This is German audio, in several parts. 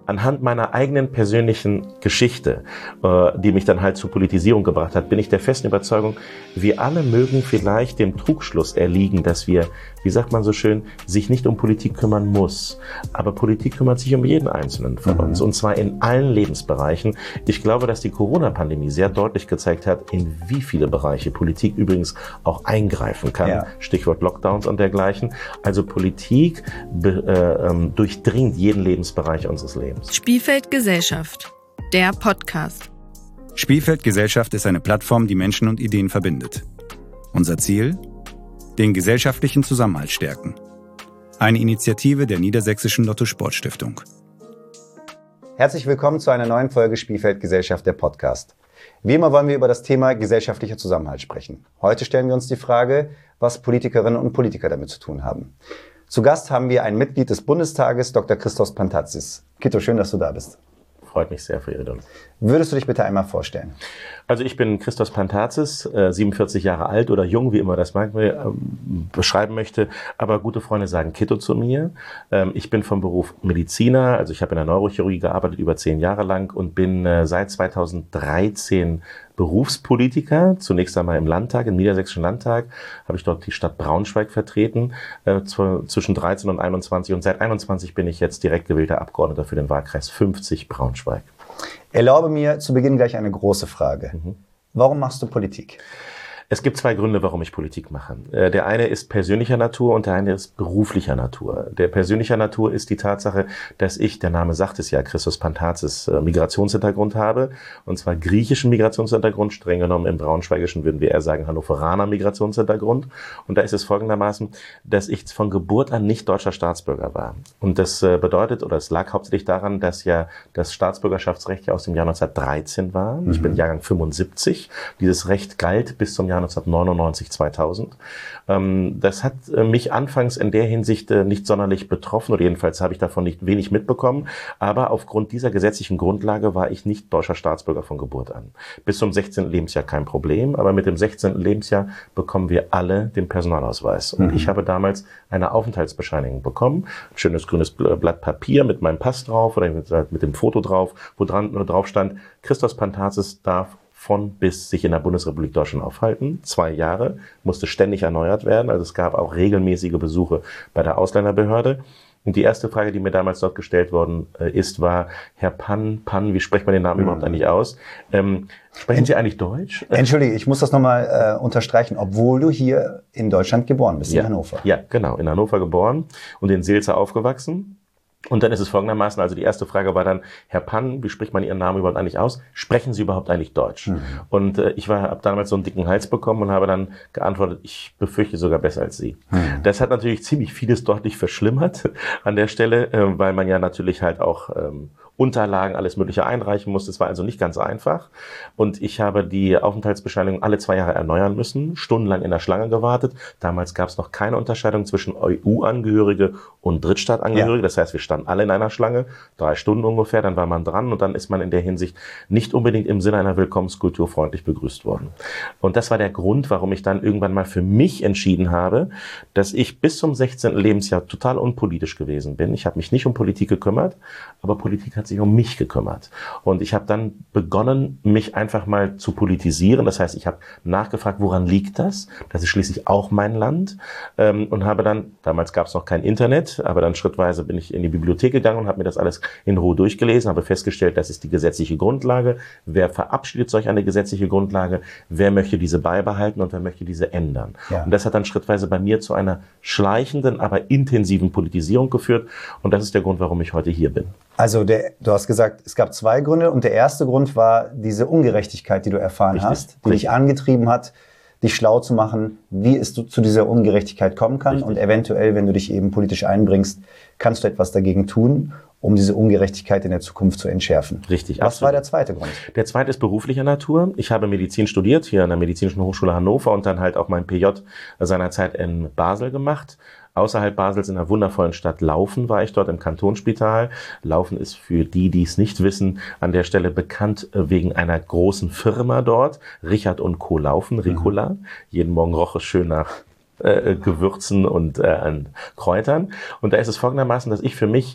anhand meiner eigenen persönlichen Geschichte, die mich dann halt zur Politisierung gebracht hat, bin ich der festen Überzeugung, wir alle mögen vielleicht dem Trugschluss erliegen, dass wir, wie sagt man so schön, sich nicht um Politik kümmern muss. Aber Politik kümmert sich um jeden Einzelnen von uns, und zwar in allen Lebensbereichen. Ich glaube, dass die Corona-Pandemie sehr deutlich gezeigt hat, in wie viele Bereiche Politik übrigens auch eingreifen kann. Ja. Stichwort Lockdowns und dergleichen. Also Politik durchdringt jeden Lebensbereich unseres Lebens. Spielfeld Gesellschaft, der Podcast. Spielfeld Gesellschaft ist eine Plattform, die Menschen und Ideen verbindet. Unser Ziel? Den gesellschaftlichen Zusammenhalt stärken. Eine Initiative der Niedersächsischen Lotto-Sport-Stiftung. Herzlich willkommen zu einer neuen Folge Spielfeld Gesellschaft, der Podcast. Wie immer wollen wir über das Thema gesellschaftlicher Zusammenhalt sprechen. Heute stellen wir uns die Frage, was Politikerinnen und Politiker damit zu tun haben. Zu Gast haben wir ein Mitglied des Bundestages, Dr. Christos Pantatzis. Kito, schön, dass du da bist. Freut mich sehr für Ihre Dank. Würdest du dich bitte einmal vorstellen? Also ich bin Christos Pantatzis, 47 Jahre alt oder jung, wie immer das man beschreiben möchte. Aber gute Freunde sagen Kito zu mir. Ich bin vom Beruf Mediziner, also ich habe in der Neurochirurgie gearbeitet, über 10 Jahre lang, und bin seit 2013 Berufspolitiker, zunächst einmal im Landtag, im Niedersächsischen Landtag, habe ich dort die Stadt Braunschweig vertreten, zwischen 13 und 21, und seit 21 bin ich jetzt direkt gewählter Abgeordneter für den Wahlkreis 50 Braunschweig. Erlaube mir zu Beginn gleich eine große Frage. Warum machst du Politik? Es gibt 2 Gründe, warum ich Politik mache. Der eine ist persönlicher Natur und der eine ist beruflicher Natur. Der persönlicher Natur ist die Tatsache, dass ich, der Name sagt es ja, Christos Pantatzis, Migrationshintergrund habe, und zwar griechischen Migrationshintergrund, streng genommen im Braunschweigischen würden wir eher sagen Hannoveraner Migrationshintergrund. Und da ist es folgendermaßen, dass ich von Geburt an nicht deutscher Staatsbürger war. Und das bedeutet, oder es lag hauptsächlich daran, dass ja das Staatsbürgerschaftsrecht ja aus dem Jahr 1913 war. Ich bin Jahrgang 75. Dieses Recht galt bis zum Jahr 1999, 2000. Das hat mich anfangs in der Hinsicht nicht sonderlich betroffen, oder jedenfalls habe ich davon nicht wenig mitbekommen. Aber aufgrund dieser gesetzlichen Grundlage war ich nicht deutscher Staatsbürger von Geburt an. Bis zum 16. Lebensjahr kein Problem, aber mit dem 16. Lebensjahr bekommen wir alle den Personalausweis. Und ich habe damals eine Aufenthaltsbescheinigung bekommen, ein schönes grünes Blatt Papier mit meinem Pass drauf oder mit dem Foto drauf, wo drauf stand, Christos Pantatzis darf von bis sich in der Bundesrepublik Deutschland aufhalten. 2 Jahre, musste ständig erneuert werden. Also es gab auch regelmäßige Besuche bei der Ausländerbehörde. Und die erste Frage, die mir damals dort gestellt worden ist, war, Herr Pan, wie spricht man den Namen überhaupt eigentlich aus? Sprechen Sie eigentlich Deutsch? Entschuldige, ich muss das nochmal unterstreichen, obwohl du hier in Deutschland geboren bist, in Hannover. Ja, genau, in Hannover geboren und in Seelze aufgewachsen. Und dann ist es folgendermaßen, also die erste Frage war dann, Herr Pan, wie spricht man Ihren Namen überhaupt eigentlich aus? Sprechen Sie überhaupt eigentlich Deutsch? Und ich habe damals so einen dicken Hals bekommen und habe dann geantwortet, ich befürchte sogar besser als Sie. Das hat natürlich ziemlich vieles deutlich verschlimmert an der Stelle, weil man ja natürlich halt auch Unterlagen, alles Mögliche einreichen musste. Es war also nicht ganz einfach. Und ich habe die Aufenthaltsbescheinigung alle 2 Jahre erneuern müssen, stundenlang in der Schlange gewartet. Damals gab es noch keine Unterscheidung zwischen EU-Angehörige und Drittstaatangehörige. Ja. Das heißt, wir standen alle in einer Schlange, 3 Stunden ungefähr, dann war man dran und dann ist man in der Hinsicht nicht unbedingt im Sinne einer Willkommenskultur freundlich begrüßt worden. Und das war der Grund, warum ich dann irgendwann mal für mich entschieden habe, dass ich bis zum 16. Lebensjahr total unpolitisch gewesen bin. Ich habe mich nicht um Politik gekümmert, aber Politik hat sich um mich gekümmert. Und ich habe dann begonnen, mich einfach mal zu politisieren. Das heißt, ich habe nachgefragt, woran liegt das? Das ist schließlich auch mein Land. Und habe dann, damals gab es noch kein Internet, aber dann schrittweise bin ich in die Bibliothek gegangen und habe mir das alles in Ruhe durchgelesen, habe festgestellt, das ist die gesetzliche Grundlage. Wer verabschiedet solch eine gesetzliche Grundlage? Wer möchte diese beibehalten und wer möchte diese ändern? Ja. Und das hat dann schrittweise bei mir zu einer schleichenden, aber intensiven Politisierung geführt. Und das ist der Grund, warum ich heute hier bin. Also du hast gesagt, es gab 2 Gründe und der erste Grund war diese Ungerechtigkeit, die du erfahren hast, die dich angetrieben hat, dich schlau zu machen, wie es zu dieser Ungerechtigkeit kommen kann. Und eventuell, wenn du dich eben politisch einbringst, kannst du etwas dagegen tun, um diese Ungerechtigkeit in der Zukunft zu entschärfen. Richtig. Was war der zweite Grund? Der zweite ist beruflicher Natur. Ich habe Medizin studiert, hier an der Medizinischen Hochschule Hannover, und dann halt auch mein PJ seinerzeit in Basel gemacht. Außerhalb Basels in der wundervollen Stadt Laufen war ich dort im Kantonsspital. Laufen ist für die, die es nicht wissen, an der Stelle bekannt wegen einer großen Firma dort. Richard & Co. Laufen, Ricola. Jeden Morgen roch es schön nach Gewürzen und an Kräutern. Und da ist es folgendermaßen, dass ich für mich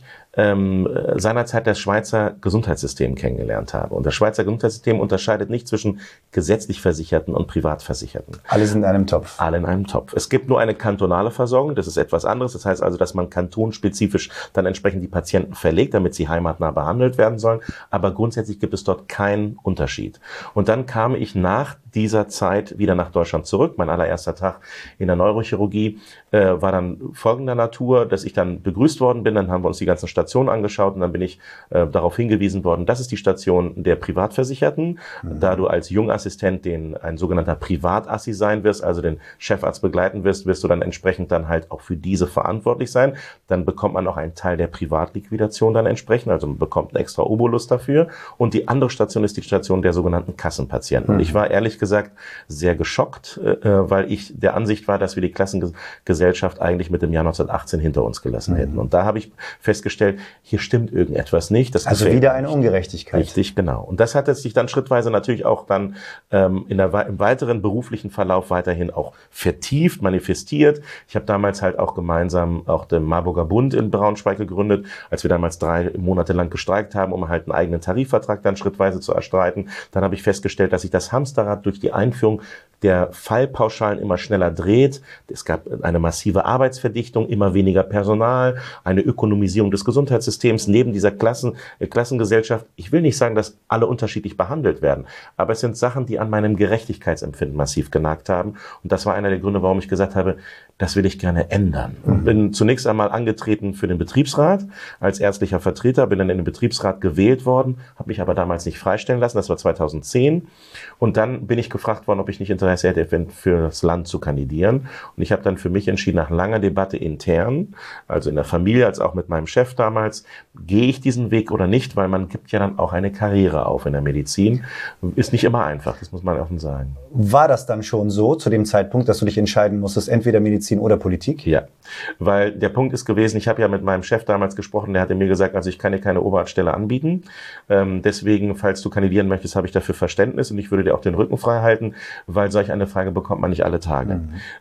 seinerzeit das Schweizer Gesundheitssystem kennengelernt habe. Und das Schweizer Gesundheitssystem unterscheidet nicht zwischen gesetzlich Versicherten und Privatversicherten. Alle sind in einem Topf. Alle in einem Topf. Es gibt nur eine kantonale Versorgung, das ist etwas anderes. Das heißt also, dass man kantonspezifisch dann entsprechend die Patienten verlegt, damit sie heimatnah behandelt werden sollen. Aber grundsätzlich gibt es dort keinen Unterschied. Und dann kam ich nach dieser Zeit wieder nach Deutschland zurück. Mein allererster Tag in der Neurochirurgie war dann folgender Natur, dass ich dann begrüßt worden bin. Dann haben wir uns die ganzen Stationen angeschaut und dann bin ich darauf hingewiesen worden, das ist die Station der Privatversicherten. Da du als Jungassistent ein sogenannter Privatassi sein wirst, also den Chefarzt begleiten wirst du dann entsprechend dann halt auch für diese verantwortlich sein. Dann bekommt man auch einen Teil der Privatliquidation dann entsprechend, also man bekommt einen extra Obolus dafür. Und die andere Station ist die Station der sogenannten Kassenpatienten. Und ich war ehrlich gesagt sehr geschockt, weil ich der Ansicht war, dass wir die Klassengesellschaft eigentlich mit dem Jahr 1918 hinter uns gelassen hätten. Und da habe ich festgestellt, hier stimmt irgendetwas nicht. Das also wieder eine Ungerechtigkeit. Richtig, genau. Und das hat sich dann schrittweise natürlich auch dann im weiteren beruflichen Verlauf weiterhin auch vertieft, manifestiert. Ich habe damals halt auch gemeinsam auch den Marburger Bund in Braunschweig gegründet, als wir damals 3 Monate lang gestreikt haben, um halt einen eigenen Tarifvertrag dann schrittweise zu erstreiten. Dann habe ich festgestellt, dass sich das Hamsterrad durch die Einführung der Fallpauschalen immer schneller dreht. Es gab eine massive Arbeitsverdichtung, immer weniger Personal, eine Ökonomisierung des Gesundheitssystems neben dieser Klassengesellschaft. Ich will nicht sagen, dass alle unterschiedlich behandelt werden, aber es sind Sachen, die an meinem Gerechtigkeitsempfinden massiv genagt haben. Und das war einer der Gründe, warum ich gesagt habe, das will ich gerne ändern. Und bin zunächst einmal angetreten für den Betriebsrat als ärztlicher Vertreter, bin dann in den Betriebsrat gewählt worden, habe mich aber damals nicht freistellen lassen, das war 2010. Und dann bin ich gefragt worden, ob ich nicht Interesse hätte, für das Land zu kandidieren. Und ich habe dann für mich entschieden, nach langer Debatte intern, also in der Familie, als auch mit meinem Chef damals, gehe ich diesen Weg oder nicht, weil man gibt ja dann auch eine Karriere auf in der Medizin. Ist nicht immer einfach, das muss man offen sagen. War das dann schon so zu dem Zeitpunkt, dass du dich entscheiden musstest, entweder Medizin oder Politik? Ja, weil der Punkt ist gewesen, ich habe ja mit meinem Chef damals gesprochen, der hatte mir gesagt, also ich kann dir keine Oberarztstelle anbieten. Deswegen, falls du kandidieren möchtest, habe ich dafür Verständnis und ich würde dir auch den Rücken frei halten, weil solch eine Frage bekommt man nicht alle Tage.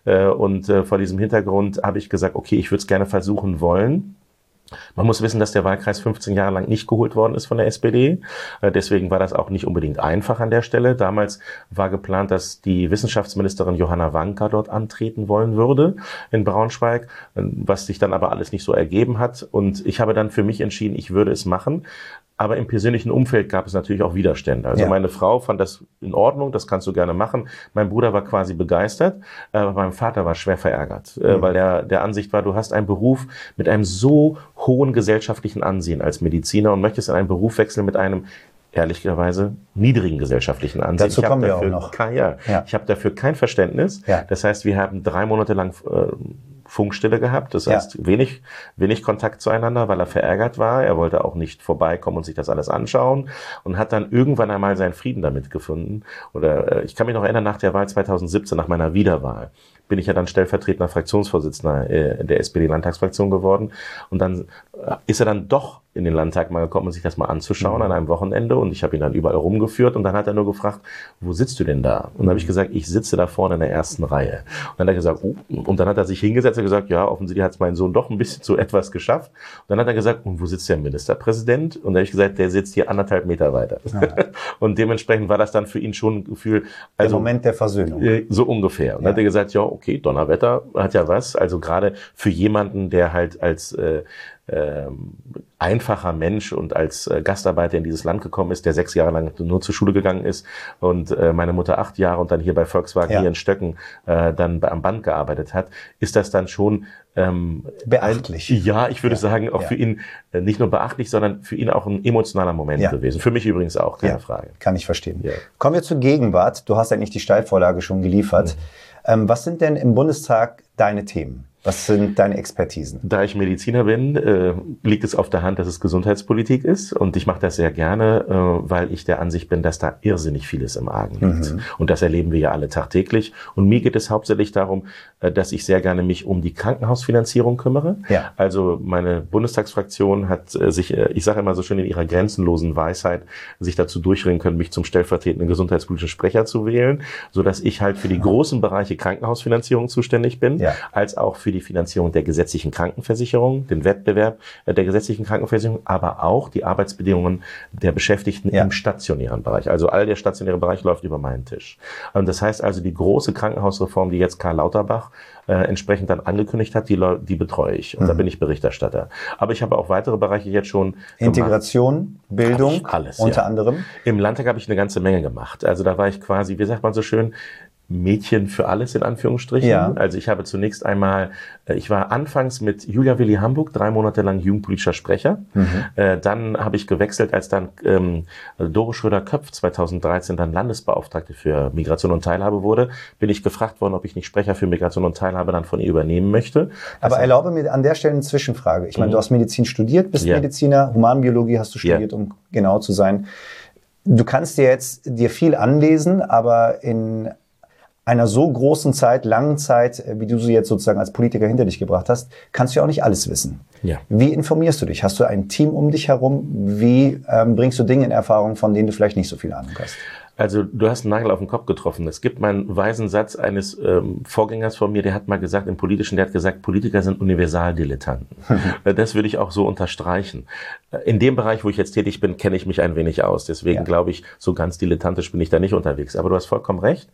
Und vor diesem Hintergrund habe ich gesagt, okay, ich würde es gerne versuchen wollen. Man muss wissen, dass der Wahlkreis 15 Jahre lang nicht geholt worden ist von der SPD. Deswegen war das auch nicht unbedingt einfach an der Stelle. Damals war geplant, dass die Wissenschaftsministerin Johanna Wanka dort antreten wollen würde in Braunschweig, was sich dann aber alles nicht so ergeben hat. Und ich habe dann für mich entschieden, ich würde es machen. Aber im persönlichen Umfeld gab es natürlich auch Widerstände. Also meine Frau fand das in Ordnung, das kannst du gerne machen. Mein Bruder war quasi begeistert, aber mein Vater war schwer verärgert, weil der Ansicht war, du hast einen Beruf mit einem so hohen gesellschaftlichen Ansehen als Mediziner und möchtest in einen Beruf wechseln mit einem ehrlicherweise niedrigen gesellschaftlichen Ansehen. Dazu kommen wir auch noch. Ich habe dafür kein Verständnis. Ja. Das heißt, wir haben 3 Monate lang Funkstille gehabt, das heißt wenig Kontakt zueinander, weil er verärgert war. Er wollte auch nicht vorbeikommen und sich das alles anschauen und hat dann irgendwann einmal seinen Frieden damit gefunden. Oder ich kann mich noch erinnern, nach der Wahl 2017, nach meiner Wiederwahl, bin ich ja dann stellvertretender Fraktionsvorsitzender der SPD-Landtagsfraktion geworden. Und dann ist er dann doch in den Landtag mal gekommen, um sich das mal anzuschauen an einem Wochenende. Und ich habe ihn dann überall rumgeführt. Und dann hat er nur gefragt, wo sitzt du denn da? Und dann habe ich gesagt, ich sitze da vorne in der ersten Reihe. Und dann hat er gesagt, oh. Und dann hat er sich hingesetzt und gesagt, ja, offensichtlich hat es mein Sohn doch ein bisschen zu etwas geschafft. Und dann hat er gesagt, und wo sitzt der Ministerpräsident? Und dann habe ich gesagt, der sitzt hier 1,5 Meter weiter. Ja. Und dementsprechend war das dann für ihn schon ein Gefühl. Also, der Moment der Versöhnung. So ungefähr. Und dann hat er gesagt, ja, okay, Donnerwetter hat ja was. Also gerade für jemanden, der halt als einfacher Mensch und als Gastarbeiter in dieses Land gekommen ist, der 6 Jahre lang nur zur Schule gegangen ist und meine Mutter 8 Jahre und dann hier bei Volkswagen hier in Stöcken dann am Band gearbeitet hat, ist das dann schon beachtlich. Ich würde sagen, auch für ihn nicht nur beachtlich, sondern für ihn auch ein emotionaler Moment gewesen. Für mich übrigens auch, keine Frage. Kann ich verstehen. Ja. Kommen wir zur Gegenwart. Du hast eigentlich die Steilvorlage schon geliefert. Was sind denn im Bundestag deine Themen? Was sind deine Expertisen? Da ich Mediziner bin, liegt es auf der Hand, dass es Gesundheitspolitik ist. Und ich mache das sehr gerne, weil ich der Ansicht bin, dass da irrsinnig vieles im Argen liegt. Und das erleben wir ja alle tagtäglich. Und mir geht es hauptsächlich darum, dass ich sehr gerne mich um die Krankenhausfinanzierung kümmere. Ja. Also meine Bundestagsfraktion hat sich, ich sage immer so schön in ihrer grenzenlosen Weisheit, sich dazu durchringen können, mich zum stellvertretenden gesundheitspolitischen Sprecher zu wählen, so dass ich halt für die großen Bereiche Krankenhausfinanzierung zuständig bin, als auch für die Finanzierung der gesetzlichen Krankenversicherung, den Wettbewerb der gesetzlichen Krankenversicherung, aber auch die Arbeitsbedingungen der Beschäftigten im stationären Bereich. Also all der stationäre Bereich läuft über meinen Tisch. Und das heißt also, die große Krankenhausreform, die jetzt Karl Lauterbach entsprechend dann angekündigt hat, die betreue ich. Und da bin ich Berichterstatter. Aber ich habe auch weitere Bereiche jetzt schon Integration, Bildung, alles, unter anderem. Im Landtag habe ich eine ganze Menge gemacht. Also da war ich quasi, wie sagt man so schön, Mädchen für alles in Anführungsstrichen. Ja. Also ich habe zunächst einmal, ich war anfangs mit Julia Willi Hamburg 3 Monate lang jugendpolitischer Sprecher. Dann habe ich gewechselt, als dann Dore Schröder-Köpf 2013 dann Landesbeauftragte für Migration und Teilhabe wurde, bin ich gefragt worden, ob ich nicht Sprecher für Migration und Teilhabe dann von ihr übernehmen möchte. Aber erlaube mir an der Stelle eine Zwischenfrage. Ich meine, du hast Medizin studiert, bist Mediziner, Humanbiologie hast du studiert, um genau zu sein. Du kannst dir viel anlesen, aber in einer so großen Zeit, langen Zeit, wie du sie jetzt sozusagen als Politiker hinter dich gebracht hast, kannst du ja auch nicht alles wissen. Ja. Wie informierst du dich? Hast du ein Team um dich herum? Wie bringst du Dinge in Erfahrung, von denen du vielleicht nicht so viel Ahnung hast? Also du hast einen Nagel auf den Kopf getroffen. Es gibt meinen weisen Satz eines Vorgängers von mir, der hat mal gesagt, im Politischen, der hat gesagt, Politiker sind Universaldilettanten. Das würde ich auch so unterstreichen. In dem Bereich, wo ich jetzt tätig bin, kenne ich mich ein wenig aus. Deswegen glaube ich, so ganz dilettantisch bin ich da nicht unterwegs. Aber du hast vollkommen recht.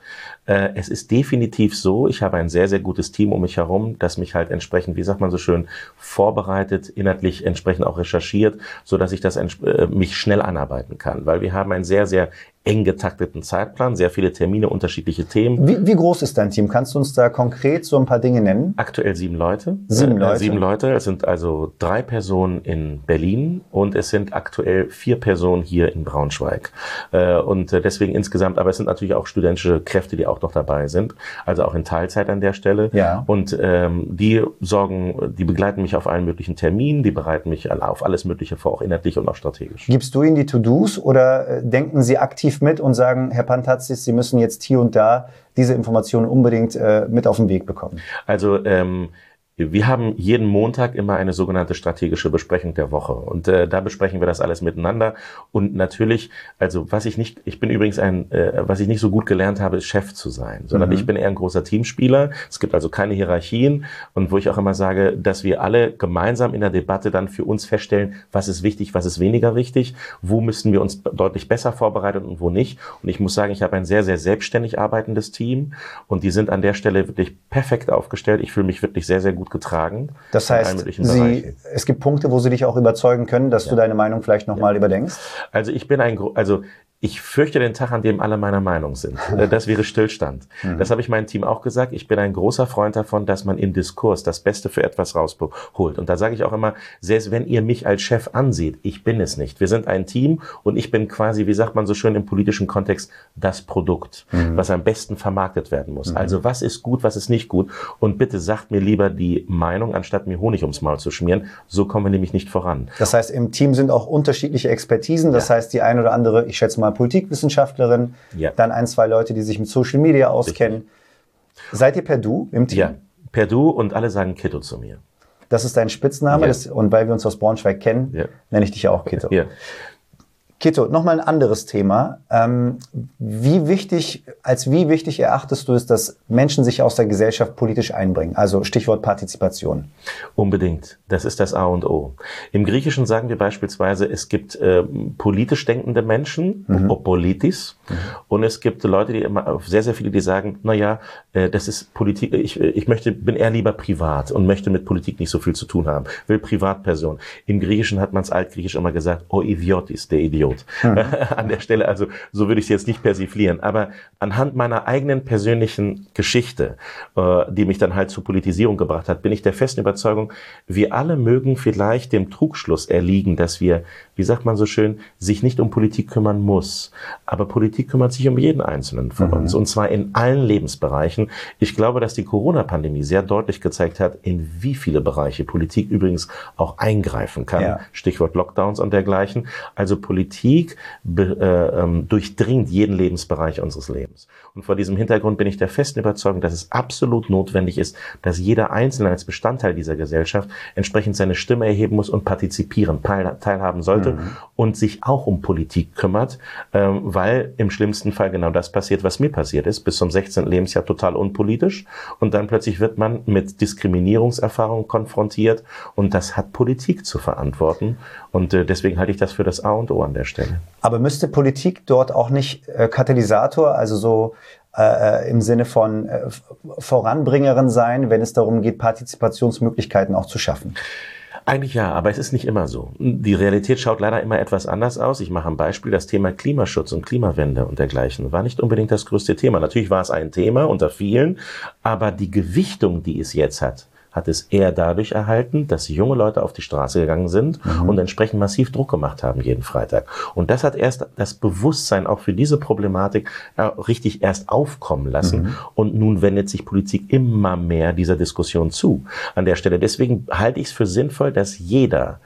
Es ist definitiv so, ich habe ein sehr, sehr gutes Team um mich herum, das mich halt entsprechend, wie sagt man so schön, vorbereitet, inhaltlich entsprechend auch recherchiert, so dass ich das mich schnell anarbeiten kann. Weil wir haben einen sehr, sehr eng getakteten Zeitplan, sehr viele Termine, unterschiedliche Themen. Wie groß ist dein Team? Kannst du uns da konkret so ein paar Dinge nennen? Aktuell 7 Leute. 7 Leute? 7 Leute. Es sind also 3 Personen in Berlin und es sind aktuell 4 Personen hier in Braunschweig. Und deswegen insgesamt, aber es sind natürlich auch studentische Kräfte, die auch noch dabei sind, also auch in Teilzeit an der Stelle. Ja. Und die begleiten mich auf allen möglichen Terminen, die bereiten mich auf alles Mögliche vor, auch inhaltlich und auch strategisch. Gibst du ihnen die To-Dos oder denken sie aktiv mit und sagen, Herr Pantatzis, Sie müssen jetzt hier und da diese Informationen unbedingt mit auf den Weg bekommen? Also wir haben jeden Montag immer eine sogenannte strategische Besprechung der Woche und da besprechen wir das alles miteinander und natürlich, also was ich nicht so gut gelernt habe, ist Chef zu sein, sondern ich bin eher ein großer Teamspieler. Es gibt also keine Hierarchien und wo ich auch immer sage, dass wir alle gemeinsam in der Debatte dann für uns feststellen, was ist wichtig, was ist weniger wichtig, wo müssen wir uns deutlich besser vorbereiten und wo nicht. Und ich muss sagen, ich habe ein sehr, sehr selbstständig arbeitendes Team und die sind an der Stelle wirklich perfekt aufgestellt. Ich fühle mich wirklich sehr, sehr gut getragen. Das heißt, es gibt Punkte, wo sie dich auch überzeugen können, dass du deine Meinung vielleicht nochmal überdenkst? Also ich fürchte den Tag, an dem alle meiner Meinung sind. Das wäre Stillstand. Das habe ich meinem Team auch gesagt. Ich bin ein großer Freund davon, dass man im Diskurs das Beste für etwas rausholt. Und da sage ich auch immer, selbst wenn ihr mich als Chef ansieht, ich bin es nicht. Wir sind ein Team und ich bin quasi, wie sagt man so schön im politischen Kontext, das Produkt, was am besten vermarktet werden muss. Also was ist gut, was ist nicht gut? Und bitte sagt mir lieber die Meinung, anstatt mir Honig ums Maul zu schmieren. So kommen wir nämlich nicht voran. Das heißt, im Team sind auch unterschiedliche Expertisen. Das heißt, die eine oder andere, ich schätze mal, Politikwissenschaftlerin, dann 1, 2 Leute, die sich mit Social Media auskennen. Richtig. Seid ihr per Du im Team? Ja, per Du und alle sagen Kitto zu mir. Das ist dein Spitzname und weil wir uns aus Braunschweig kennen, nenne ich dich ja auch Kitto. Ja. Kitto, nochmal ein anderes Thema. Wie wichtig erachtest du es, dass Menschen sich aus der Gesellschaft politisch einbringen? Also Stichwort Partizipation. Unbedingt. Das ist das A und O. Im Griechischen sagen wir beispielsweise, es gibt politisch denkende Menschen, Politis, und es gibt Leute, sehr, sehr viele, die sagen, das ist Politik, bin eher lieber privat und möchte mit Politik nicht so viel zu tun haben, will Privatperson. Im Griechischen hat man es altgriechisch immer gesagt, o idiotis, der Idiot. An der Stelle, also so würde ich es jetzt nicht persiflieren, aber anhand meiner eigenen persönlichen Geschichte, die mich dann halt zur Politisierung gebracht hat, bin ich der festen Überzeugung, wir alle mögen vielleicht dem Trugschluss erliegen, dass wir wie sagt man so schön, sich nicht um Politik kümmern muss. Aber Politik kümmert sich um jeden Einzelnen von uns. Und zwar in allen Lebensbereichen. Ich glaube, dass die Corona-Pandemie sehr deutlich gezeigt hat, in wie viele Bereiche Politik übrigens auch eingreifen kann. Ja. Stichwort Lockdowns und dergleichen. Also Politik durchdringt jeden Lebensbereich unseres Lebens. Und vor diesem Hintergrund bin ich der festen Überzeugung, dass es absolut notwendig ist, dass jeder Einzelne als Bestandteil dieser Gesellschaft entsprechend seine Stimme erheben muss und partizipieren, teilhaben sollte und sich auch um Politik kümmert, weil im schlimmsten Fall genau das passiert, was mir passiert ist, bis zum 16. Lebensjahr total unpolitisch und dann plötzlich wird man mit Diskriminierungserfahrungen konfrontiert und das hat Politik zu verantworten und deswegen halte ich das für das A und O an der Stelle. Aber müsste Politik dort auch nicht Katalysator, also so im Sinne von Voranbringerin sein, wenn es darum geht, Partizipationsmöglichkeiten auch zu schaffen? Eigentlich ja, aber es ist nicht immer so. Die Realität schaut leider immer etwas anders aus. Ich mache ein Beispiel. Das Thema Klimaschutz und Klimawende und dergleichen war nicht unbedingt das größte Thema. Natürlich war es ein Thema unter vielen, aber die Gewichtung, die es jetzt hat es eher dadurch erhalten, dass junge Leute auf die Straße gegangen sind und entsprechend massiv Druck gemacht haben jeden Freitag. Und das hat erst das Bewusstsein auch für diese Problematik richtig erst aufkommen lassen. Und nun wendet sich Politik immer mehr dieser Diskussion zu an der Stelle. Deswegen halte ich es für sinnvoll, dass jeder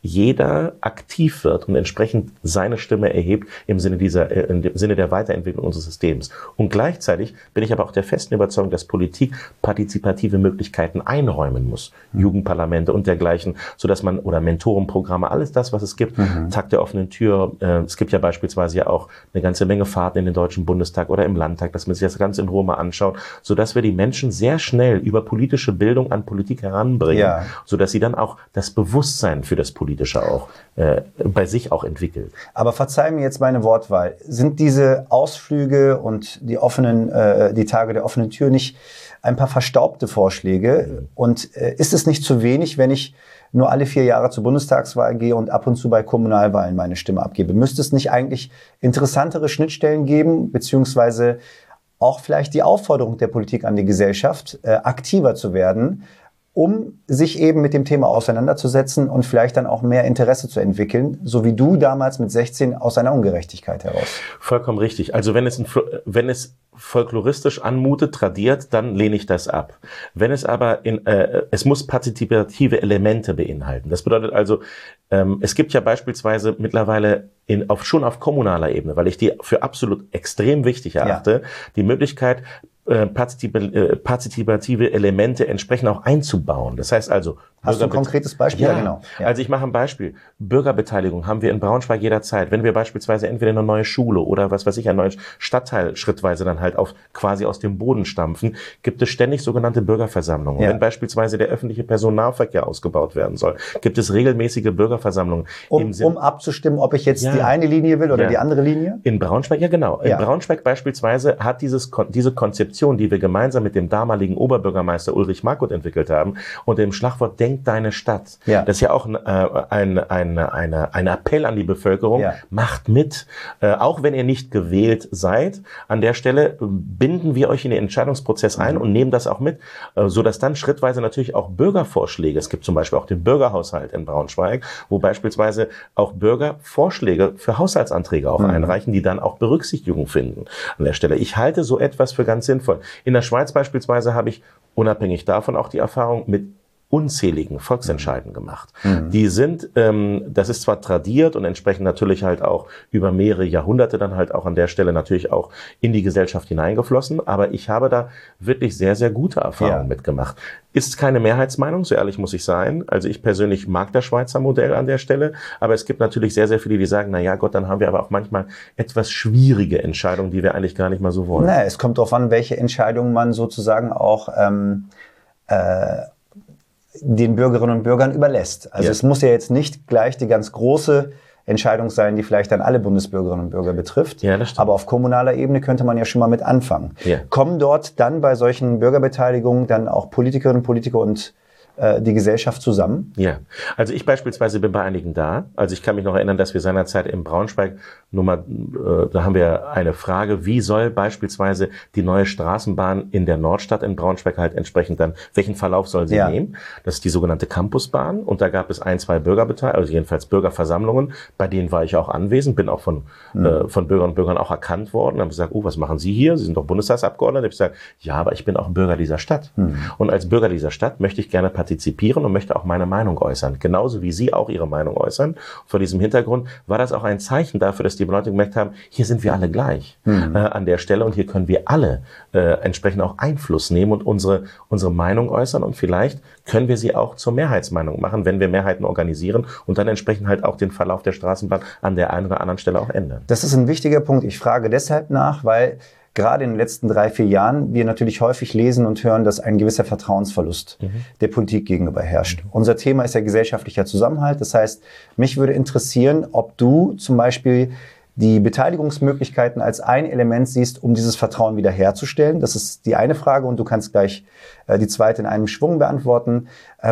aktiv wird und entsprechend seine Stimme erhebt im Sinne der Weiterentwicklung unseres Systems. Und gleichzeitig bin ich aber auch der festen Überzeugung, dass Politik partizipative Möglichkeiten einräumen muss. Jugendparlamente und dergleichen, sodass man, oder Mentorenprogramme, alles das, was es gibt, Tag der offenen Tür. Es gibt ja beispielsweise ja auch eine ganze Menge Fahrten in den Deutschen Bundestag oder im Landtag, dass man sich das Ganze in Ruhe mal anschaut, sodass wir die Menschen sehr schnell über politische Bildung an Politik heranbringen, sodass sie dann auch das Bewusstsein für das Politische auch bei sich auch entwickelt. Aber verzeih mir jetzt meine Wortwahl. Sind diese Ausflüge und die Tage der offenen Tür nicht ein paar verstaubte Vorschläge? Und ist es nicht zu wenig, wenn ich nur alle 4 Jahre zur Bundestagswahl gehe und ab und zu bei Kommunalwahlen meine Stimme abgebe? Müsste es nicht eigentlich interessantere Schnittstellen geben, beziehungsweise auch vielleicht die Aufforderung der Politik an die Gesellschaft, aktiver zu werden, um sich eben mit dem Thema auseinanderzusetzen und vielleicht dann auch mehr Interesse zu entwickeln, so wie du damals mit 16 aus einer Ungerechtigkeit heraus. Vollkommen richtig. Also wenn es folkloristisch anmutet, tradiert, dann lehne ich das ab. Wenn es aber es muss partizipative Elemente beinhalten. Das bedeutet also, es gibt ja beispielsweise mittlerweile schon auf kommunaler Ebene, weil ich die für absolut extrem wichtig erachte, die Möglichkeit, partizipative Elemente entsprechend auch einzubauen. Das heißt also... Hast du ein konkretes Beispiel? Ja, genau. Ja. Also ich mache ein Beispiel. Bürgerbeteiligung haben wir in Braunschweig jederzeit. Wenn wir beispielsweise entweder eine neue Schule oder einen neuen Stadtteil schrittweise dann halt quasi aus dem Boden stampfen, gibt es ständig sogenannte Bürgerversammlungen. Ja. Wenn beispielsweise der öffentliche Personennahverkehr ausgebaut werden soll, gibt es regelmäßige Bürgerversammlungen. Um abzustimmen, ob ich jetzt die eine Linie will oder die andere Linie? In Braunschweig, ja genau. In Braunschweig beispielsweise hat diese Konzeption, die wir gemeinsam mit dem damaligen Oberbürgermeister Ulrich Markut entwickelt haben, unter dem Schlagwort Denk deine Stadt. Ja. Das ist ja auch ein Appell an die Bevölkerung. Ja. Macht mit. Auch wenn ihr nicht gewählt seid, an der Stelle binden wir euch in den Entscheidungsprozess ein und nehmen das auch mit, sodass dann schrittweise natürlich auch Bürgervorschläge, es gibt zum Beispiel auch den Bürgerhaushalt in Braunschweig, wo beispielsweise auch Bürger Vorschläge für Haushaltsanträge auch einreichen, die dann auch Berücksichtigung finden an der Stelle. Ich halte so etwas für ganz sinnvoll. In der Schweiz beispielsweise habe ich unabhängig davon auch die Erfahrung mit unzähligen Volksentscheiden gemacht. Die sind, das ist zwar tradiert und entsprechend natürlich halt auch über mehrere Jahrhunderte dann halt auch an der Stelle natürlich auch in die Gesellschaft hineingeflossen, aber ich habe da wirklich sehr, sehr gute Erfahrungen mitgemacht. Ist keine Mehrheitsmeinung, so ehrlich muss ich sein. Also ich persönlich mag das Schweizer Modell an der Stelle, aber es gibt natürlich sehr, sehr viele, die sagen, na ja Gott, dann haben wir aber auch manchmal etwas schwierige Entscheidungen, die wir eigentlich gar nicht mal so wollen. Na, es kommt darauf an, welche Entscheidungen man sozusagen auch den Bürgerinnen und Bürgern überlässt. Also es muss ja jetzt nicht gleich die ganz große Entscheidung sein, die vielleicht dann alle Bundesbürgerinnen und Bürger betrifft. Ja, das stimmt. Aber auf kommunaler Ebene könnte man ja schon mal mit anfangen. Ja. Kommen dort dann bei solchen Bürgerbeteiligungen dann auch Politikerinnen und Politiker und die Gesellschaft zusammen? Ja, also ich beispielsweise bin bei einigen da. Also ich kann mich noch erinnern, dass wir seinerzeit in Braunschweig da haben wir eine Frage, wie soll beispielsweise die neue Straßenbahn in der Nordstadt in Braunschweig halt entsprechend dann, welchen Verlauf soll sie nehmen? Das ist die sogenannte Campusbahn und da gab es 2 Bürgerbeteiligungen, also jedenfalls Bürgerversammlungen, bei denen war ich auch anwesend, bin auch von Bürgerinnen und Bürgern auch erkannt worden, haben gesagt, was machen Sie hier? Sie sind doch Bundestagsabgeordnete. Ich habe gesagt, ja, aber ich bin auch ein Bürger dieser Stadt. Und als Bürger dieser Stadt möchte ich gerne partizipieren und möchte auch meine Meinung äußern, genauso wie Sie auch Ihre Meinung äußern. Vor diesem Hintergrund war das auch ein Zeichen dafür, dass die Leute gemerkt haben, hier sind wir alle gleich an der Stelle und hier können wir alle entsprechend auch Einfluss nehmen und unsere Meinung äußern und vielleicht können wir sie auch zur Mehrheitsmeinung machen, wenn wir Mehrheiten organisieren und dann entsprechend halt auch den Verlauf der Straßenbahn an der einen oder anderen Stelle auch ändern. Das ist ein wichtiger Punkt. Ich frage deshalb nach, weil gerade in den letzten 3-4 Jahren wir natürlich häufig lesen und hören, dass ein gewisser Vertrauensverlust der Politik gegenüber herrscht. Unser Thema ist ja gesellschaftlicher Zusammenhalt. Das heißt, mich würde interessieren, ob du zum Beispiel die Beteiligungsmöglichkeiten als ein Element siehst, um dieses Vertrauen wiederherzustellen. Das ist die eine Frage und du kannst gleich die zweite in einem Schwung beantworten.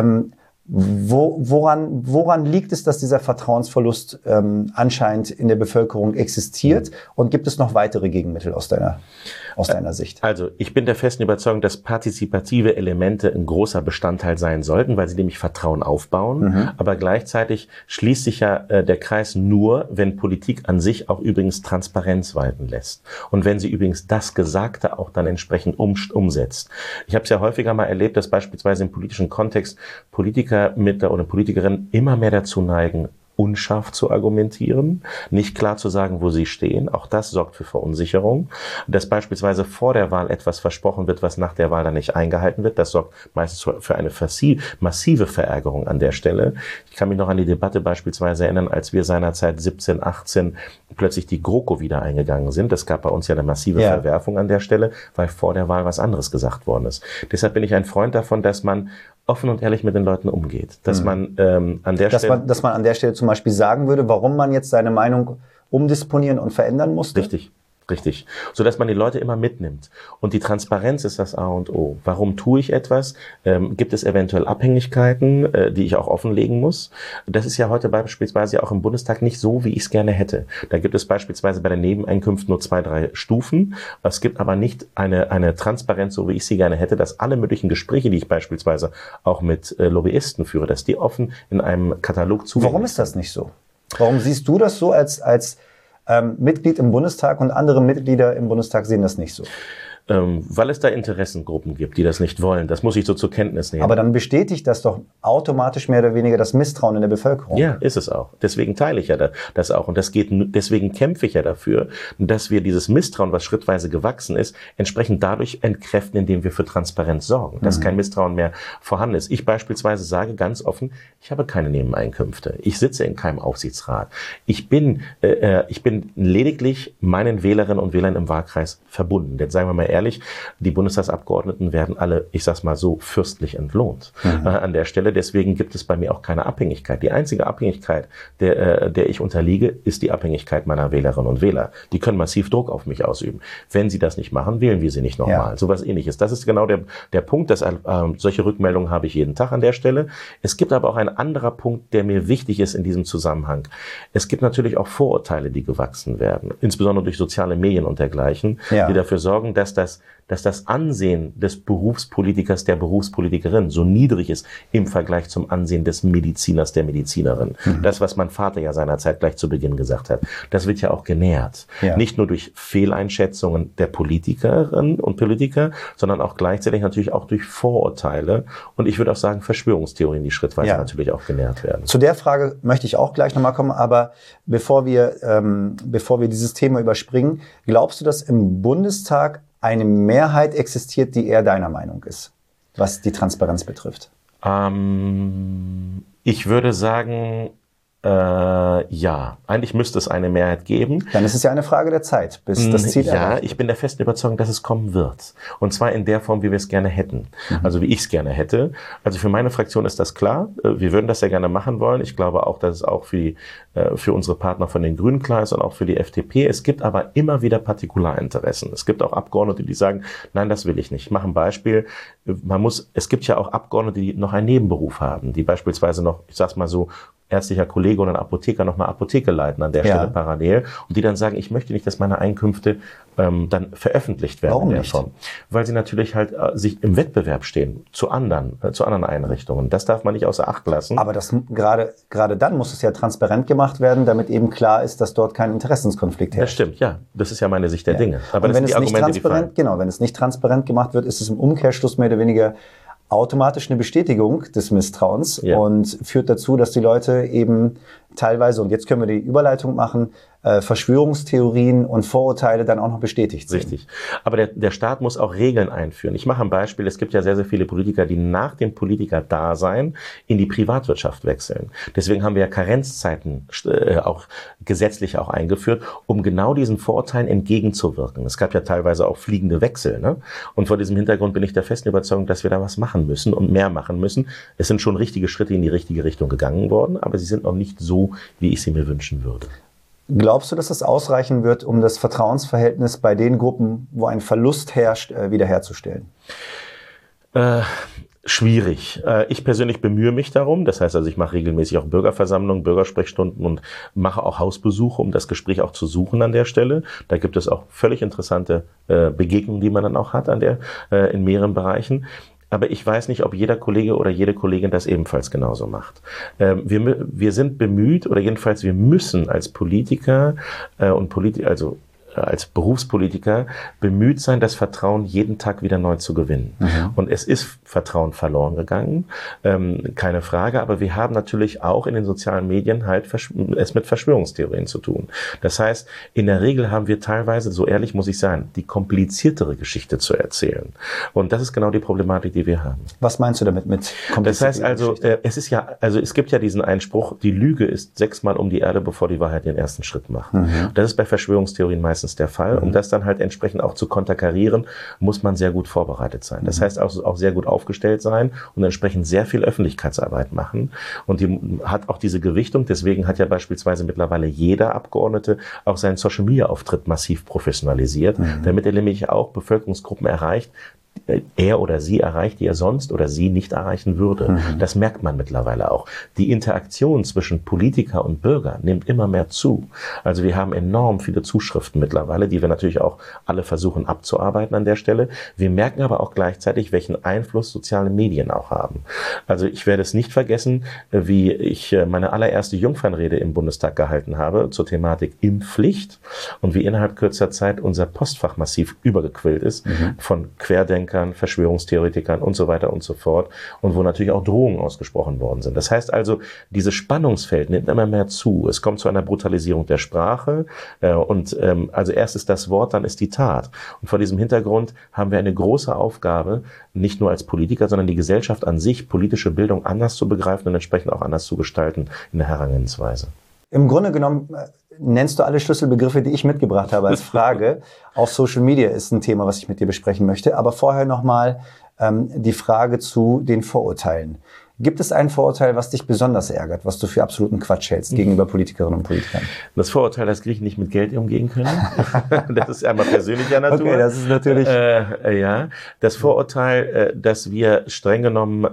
Woran liegt es, dass dieser Vertrauensverlust anscheinend in der Bevölkerung existiert? Und gibt es noch weitere Gegenmittel aus deiner Sicht? Also ich bin der festen Überzeugung, dass partizipative Elemente ein großer Bestandteil sein sollten, weil sie nämlich Vertrauen aufbauen. Aber gleichzeitig schließt sich ja der Kreis nur, wenn Politik an sich auch übrigens Transparenz walten lässt. Und wenn sie übrigens das Gesagte auch dann entsprechend umsetzt. Ich habe es ja häufiger mal erlebt, dass beispielsweise im politischen Kontext Politiker oder Politikerinnen immer mehr dazu neigen, unscharf zu argumentieren, nicht klar zu sagen, wo sie stehen. Auch das sorgt für Verunsicherung. Dass beispielsweise vor der Wahl etwas versprochen wird, was nach der Wahl dann nicht eingehalten wird, das sorgt meistens für eine massive Verärgerung an der Stelle. Ich kann mich noch an die Debatte beispielsweise erinnern, als wir seinerzeit 17, 18 plötzlich die GroKo wieder eingegangen sind. Das gab bei uns ja eine massive Verwerfung an der Stelle, weil vor der Wahl was anderes gesagt worden ist. Deshalb bin ich ein Freund davon, dass man offen und ehrlich mit den Leuten umgeht. Dass man an der Stelle... Dass man an der Stelle zum Beispiel sagen würde, warum man jetzt seine Meinung umdisponieren und verändern musste? Richtig. Sodass man die Leute immer mitnimmt. Und die Transparenz ist das A und O. Warum tue ich etwas? Gibt es eventuell Abhängigkeiten, die ich auch offenlegen muss? Das ist ja heute beispielsweise auch im Bundestag nicht so, wie ich es gerne hätte. Da gibt es beispielsweise bei den Nebeneinkünften nur 2, 3 Stufen. Es gibt aber nicht eine Transparenz, so wie ich sie gerne hätte, dass alle möglichen Gespräche, die ich beispielsweise auch mit Lobbyisten führe, dass die offen in einem Katalog zugänglich sind. Warum ist das nicht so? Warum siehst du das so als Mitglied im Bundestag und andere Mitglieder im Bundestag sehen das nicht so? Weil es da Interessengruppen gibt, die das nicht wollen. Das muss ich so zur Kenntnis nehmen. Aber dann bestätigt das doch automatisch mehr oder weniger das Misstrauen in der Bevölkerung. Ja, ist es auch. Deswegen teile ich ja das auch. Und deswegen kämpfe ich ja dafür, dass wir dieses Misstrauen, was schrittweise gewachsen ist, entsprechend dadurch entkräften, indem wir für Transparenz sorgen. Dass kein Misstrauen mehr vorhanden ist. Ich beispielsweise sage ganz offen, ich habe keine Nebeneinkünfte. Ich sitze in keinem Aufsichtsrat. Ich bin lediglich meinen Wählerinnen und Wählern im Wahlkreis verbunden. Jetzt sagen wir mal ehrlich, die Bundestagsabgeordneten werden alle, ich sag's mal so, fürstlich entlohnt an der Stelle. Deswegen gibt es bei mir auch keine Abhängigkeit. Die einzige Abhängigkeit, der ich unterliege, ist die Abhängigkeit meiner Wählerinnen und Wähler. Die können massiv Druck auf mich ausüben. Wenn sie das nicht machen, wählen wir sie nicht nochmal. Ja. Sowas Ähnliches. Das ist genau der Punkt. Solche Rückmeldungen habe ich jeden Tag an der Stelle. Es gibt aber auch ein anderer Punkt, der mir wichtig ist in diesem Zusammenhang. Es gibt natürlich auch Vorurteile, die gewachsen werden, insbesondere durch soziale Medien und dergleichen, die dafür sorgen, dass das Ansehen des Berufspolitikers, der Berufspolitikerin so niedrig ist im Vergleich zum Ansehen des Mediziners, der Medizinerin. Das, was mein Vater ja seinerzeit gleich zu Beginn gesagt hat, das wird ja auch genährt. Ja. Nicht nur durch Fehleinschätzungen der Politikerinnen und Politiker, sondern auch gleichzeitig natürlich auch durch Vorurteile und ich würde auch sagen Verschwörungstheorien, die schrittweise natürlich auch genährt werden. Zu der Frage möchte ich auch gleich nochmal kommen, aber bevor wir dieses Thema überspringen, glaubst du, dass im Bundestag eine Mehrheit existiert, die eher deiner Meinung ist, was die Transparenz betrifft? Ich würde sagen, Ja, eigentlich müsste es eine Mehrheit geben. Dann ist es ja eine Frage der Zeit, bis das Ziel erreicht wird. Ja, ich bin der festen Überzeugung, dass es kommen wird. Und zwar in der Form, wie wir es gerne hätten. Also wie ich es gerne hätte. Also für meine Fraktion ist das klar. Wir würden das sehr gerne machen wollen. Ich glaube auch, dass es auch für unsere Partner von den Grünen klar ist und auch für die FDP. Es gibt aber immer wieder Partikularinteressen. Es gibt auch Abgeordnete, die sagen, nein, das will ich nicht. Ich mache ein Beispiel. Es gibt ja auch Abgeordnete, die noch einen Nebenberuf haben, die beispielsweise noch, ich sag's mal so, ärztlicher Kollege oder ein Apotheker noch eine Apotheke leiten an der Stelle parallel und die dann sagen, ich möchte nicht, dass meine Einkünfte dann veröffentlicht werden. Warum in der nicht? Form. Weil sie natürlich halt sich im Wettbewerb stehen zu anderen Einrichtungen. Das darf man nicht außer Acht lassen. Aber das gerade dann muss es ja transparent gemacht werden, damit eben klar ist, dass dort kein Interessenskonflikt herrscht. Das stimmt, ja. Das ist ja meine Sicht der Dinge. Aber und das wenn sind die es nicht Argumente, transparent, genau, wenn es nicht transparent gemacht wird, ist es im Umkehrschluss mehr oder weniger automatisch eine Bestätigung des Misstrauens und führt dazu, dass die Leute eben teilweise, und jetzt können wir die Überleitung machen, Verschwörungstheorien und Vorurteile dann auch noch bestätigt sind. Richtig. Aber der Staat muss auch Regeln einführen. Ich mache ein Beispiel. Es gibt ja sehr, sehr viele Politiker, die nach dem Politikerdasein in die Privatwirtschaft wechseln. Deswegen haben wir ja Karenzzeiten auch gesetzlich auch eingeführt, um genau diesen Vorurteilen entgegenzuwirken. Es gab ja teilweise auch fliegende Wechsel. Ne? Und vor diesem Hintergrund bin ich der festen Überzeugung, dass wir da was machen müssen und mehr machen müssen. Es sind schon richtige Schritte in die richtige Richtung gegangen worden, aber sie sind noch nicht so, wie ich sie mir wünschen würde. Glaubst du, dass das ausreichen wird, um das Vertrauensverhältnis bei den Gruppen, wo ein Verlust herrscht, wiederherzustellen? Schwierig. Ich persönlich bemühe mich darum. Das heißt also, ich mache regelmäßig auch Bürgerversammlungen, Bürgersprechstunden und mache auch Hausbesuche, um das Gespräch auch zu suchen an der Stelle. Da gibt es auch völlig interessante Begegnungen, die man dann auch hat in mehreren Bereichen. Aber ich weiß nicht, ob jeder Kollege oder jede Kollegin das ebenfalls genauso macht. Wir sind bemüht, oder jedenfalls wir müssen als Politiker als Berufspolitiker bemüht sein, das Vertrauen jeden Tag wieder neu zu gewinnen. Und es ist Vertrauen verloren gegangen, keine Frage, aber wir haben natürlich auch in den sozialen Medien halt es mit Verschwörungstheorien zu tun. Das heißt, in der Regel haben wir teilweise, so ehrlich muss ich sein, die kompliziertere Geschichte zu erzählen. Und das ist genau die Problematik, die wir haben. Was meinst du damit mit komplizierter Das heißt also, es gibt ja diesen Einspruch, die Lüge ist 6-mal um die Erde, bevor die Wahrheit den ersten Schritt macht. Das ist bei Verschwörungstheorien meistens der Fall. Um das dann halt entsprechend auch zu konterkarieren, muss man sehr gut vorbereitet sein. Das heißt auch sehr gut aufgestellt sein und entsprechend sehr viel Öffentlichkeitsarbeit machen. Und die hat auch diese Gewichtung. Deswegen hat ja beispielsweise mittlerweile jeder Abgeordnete auch seinen Social-Media-Auftritt massiv professionalisiert, damit er nämlich auch Bevölkerungsgruppen erreicht, er oder sie erreicht, die er sonst oder sie nicht erreichen würde. Das merkt man mittlerweile auch. Die Interaktion zwischen Politiker und Bürger nimmt immer mehr zu. Also wir haben enorm viele Zuschriften mittlerweile, die wir natürlich auch alle versuchen abzuarbeiten an der Stelle. Wir merken aber auch gleichzeitig, welchen Einfluss soziale Medien auch haben. Also ich werde es nicht vergessen, wie ich meine allererste Jungfernrede im Bundestag gehalten habe zur Thematik Impfpflicht und wie innerhalb kürzer Zeit unser Postfach massiv übergequillt ist von Querdenkern, Verschwörungstheoretikern und so weiter und so fort und wo natürlich auch Drohungen ausgesprochen worden sind. Das heißt also, dieses Spannungsfeld nimmt immer mehr zu. Es kommt zu einer Brutalisierung der Sprache also erst ist das Wort, dann ist die Tat. Und vor diesem Hintergrund haben wir eine große Aufgabe, nicht nur als Politiker, sondern die Gesellschaft an sich, politische Bildung anders zu begreifen und entsprechend auch anders zu gestalten in der Herangehensweise. Im Grunde genommen nennst du alle Schlüsselbegriffe, die ich mitgebracht habe als Frage. Auch Social Media ist ein Thema, was ich mit dir besprechen möchte. Aber vorher nochmal die Frage zu den Vorurteilen. Gibt es ein Vorurteil, was dich besonders ärgert, was du für absoluten Quatsch hältst gegenüber Politikerinnen und Politikern? Das Vorurteil, dass Griechen nicht mit Geld umgehen können. Das ist einmal persönlicher Natur. Okay, das ist natürlich... ja, das Vorurteil, dass wir streng genommen...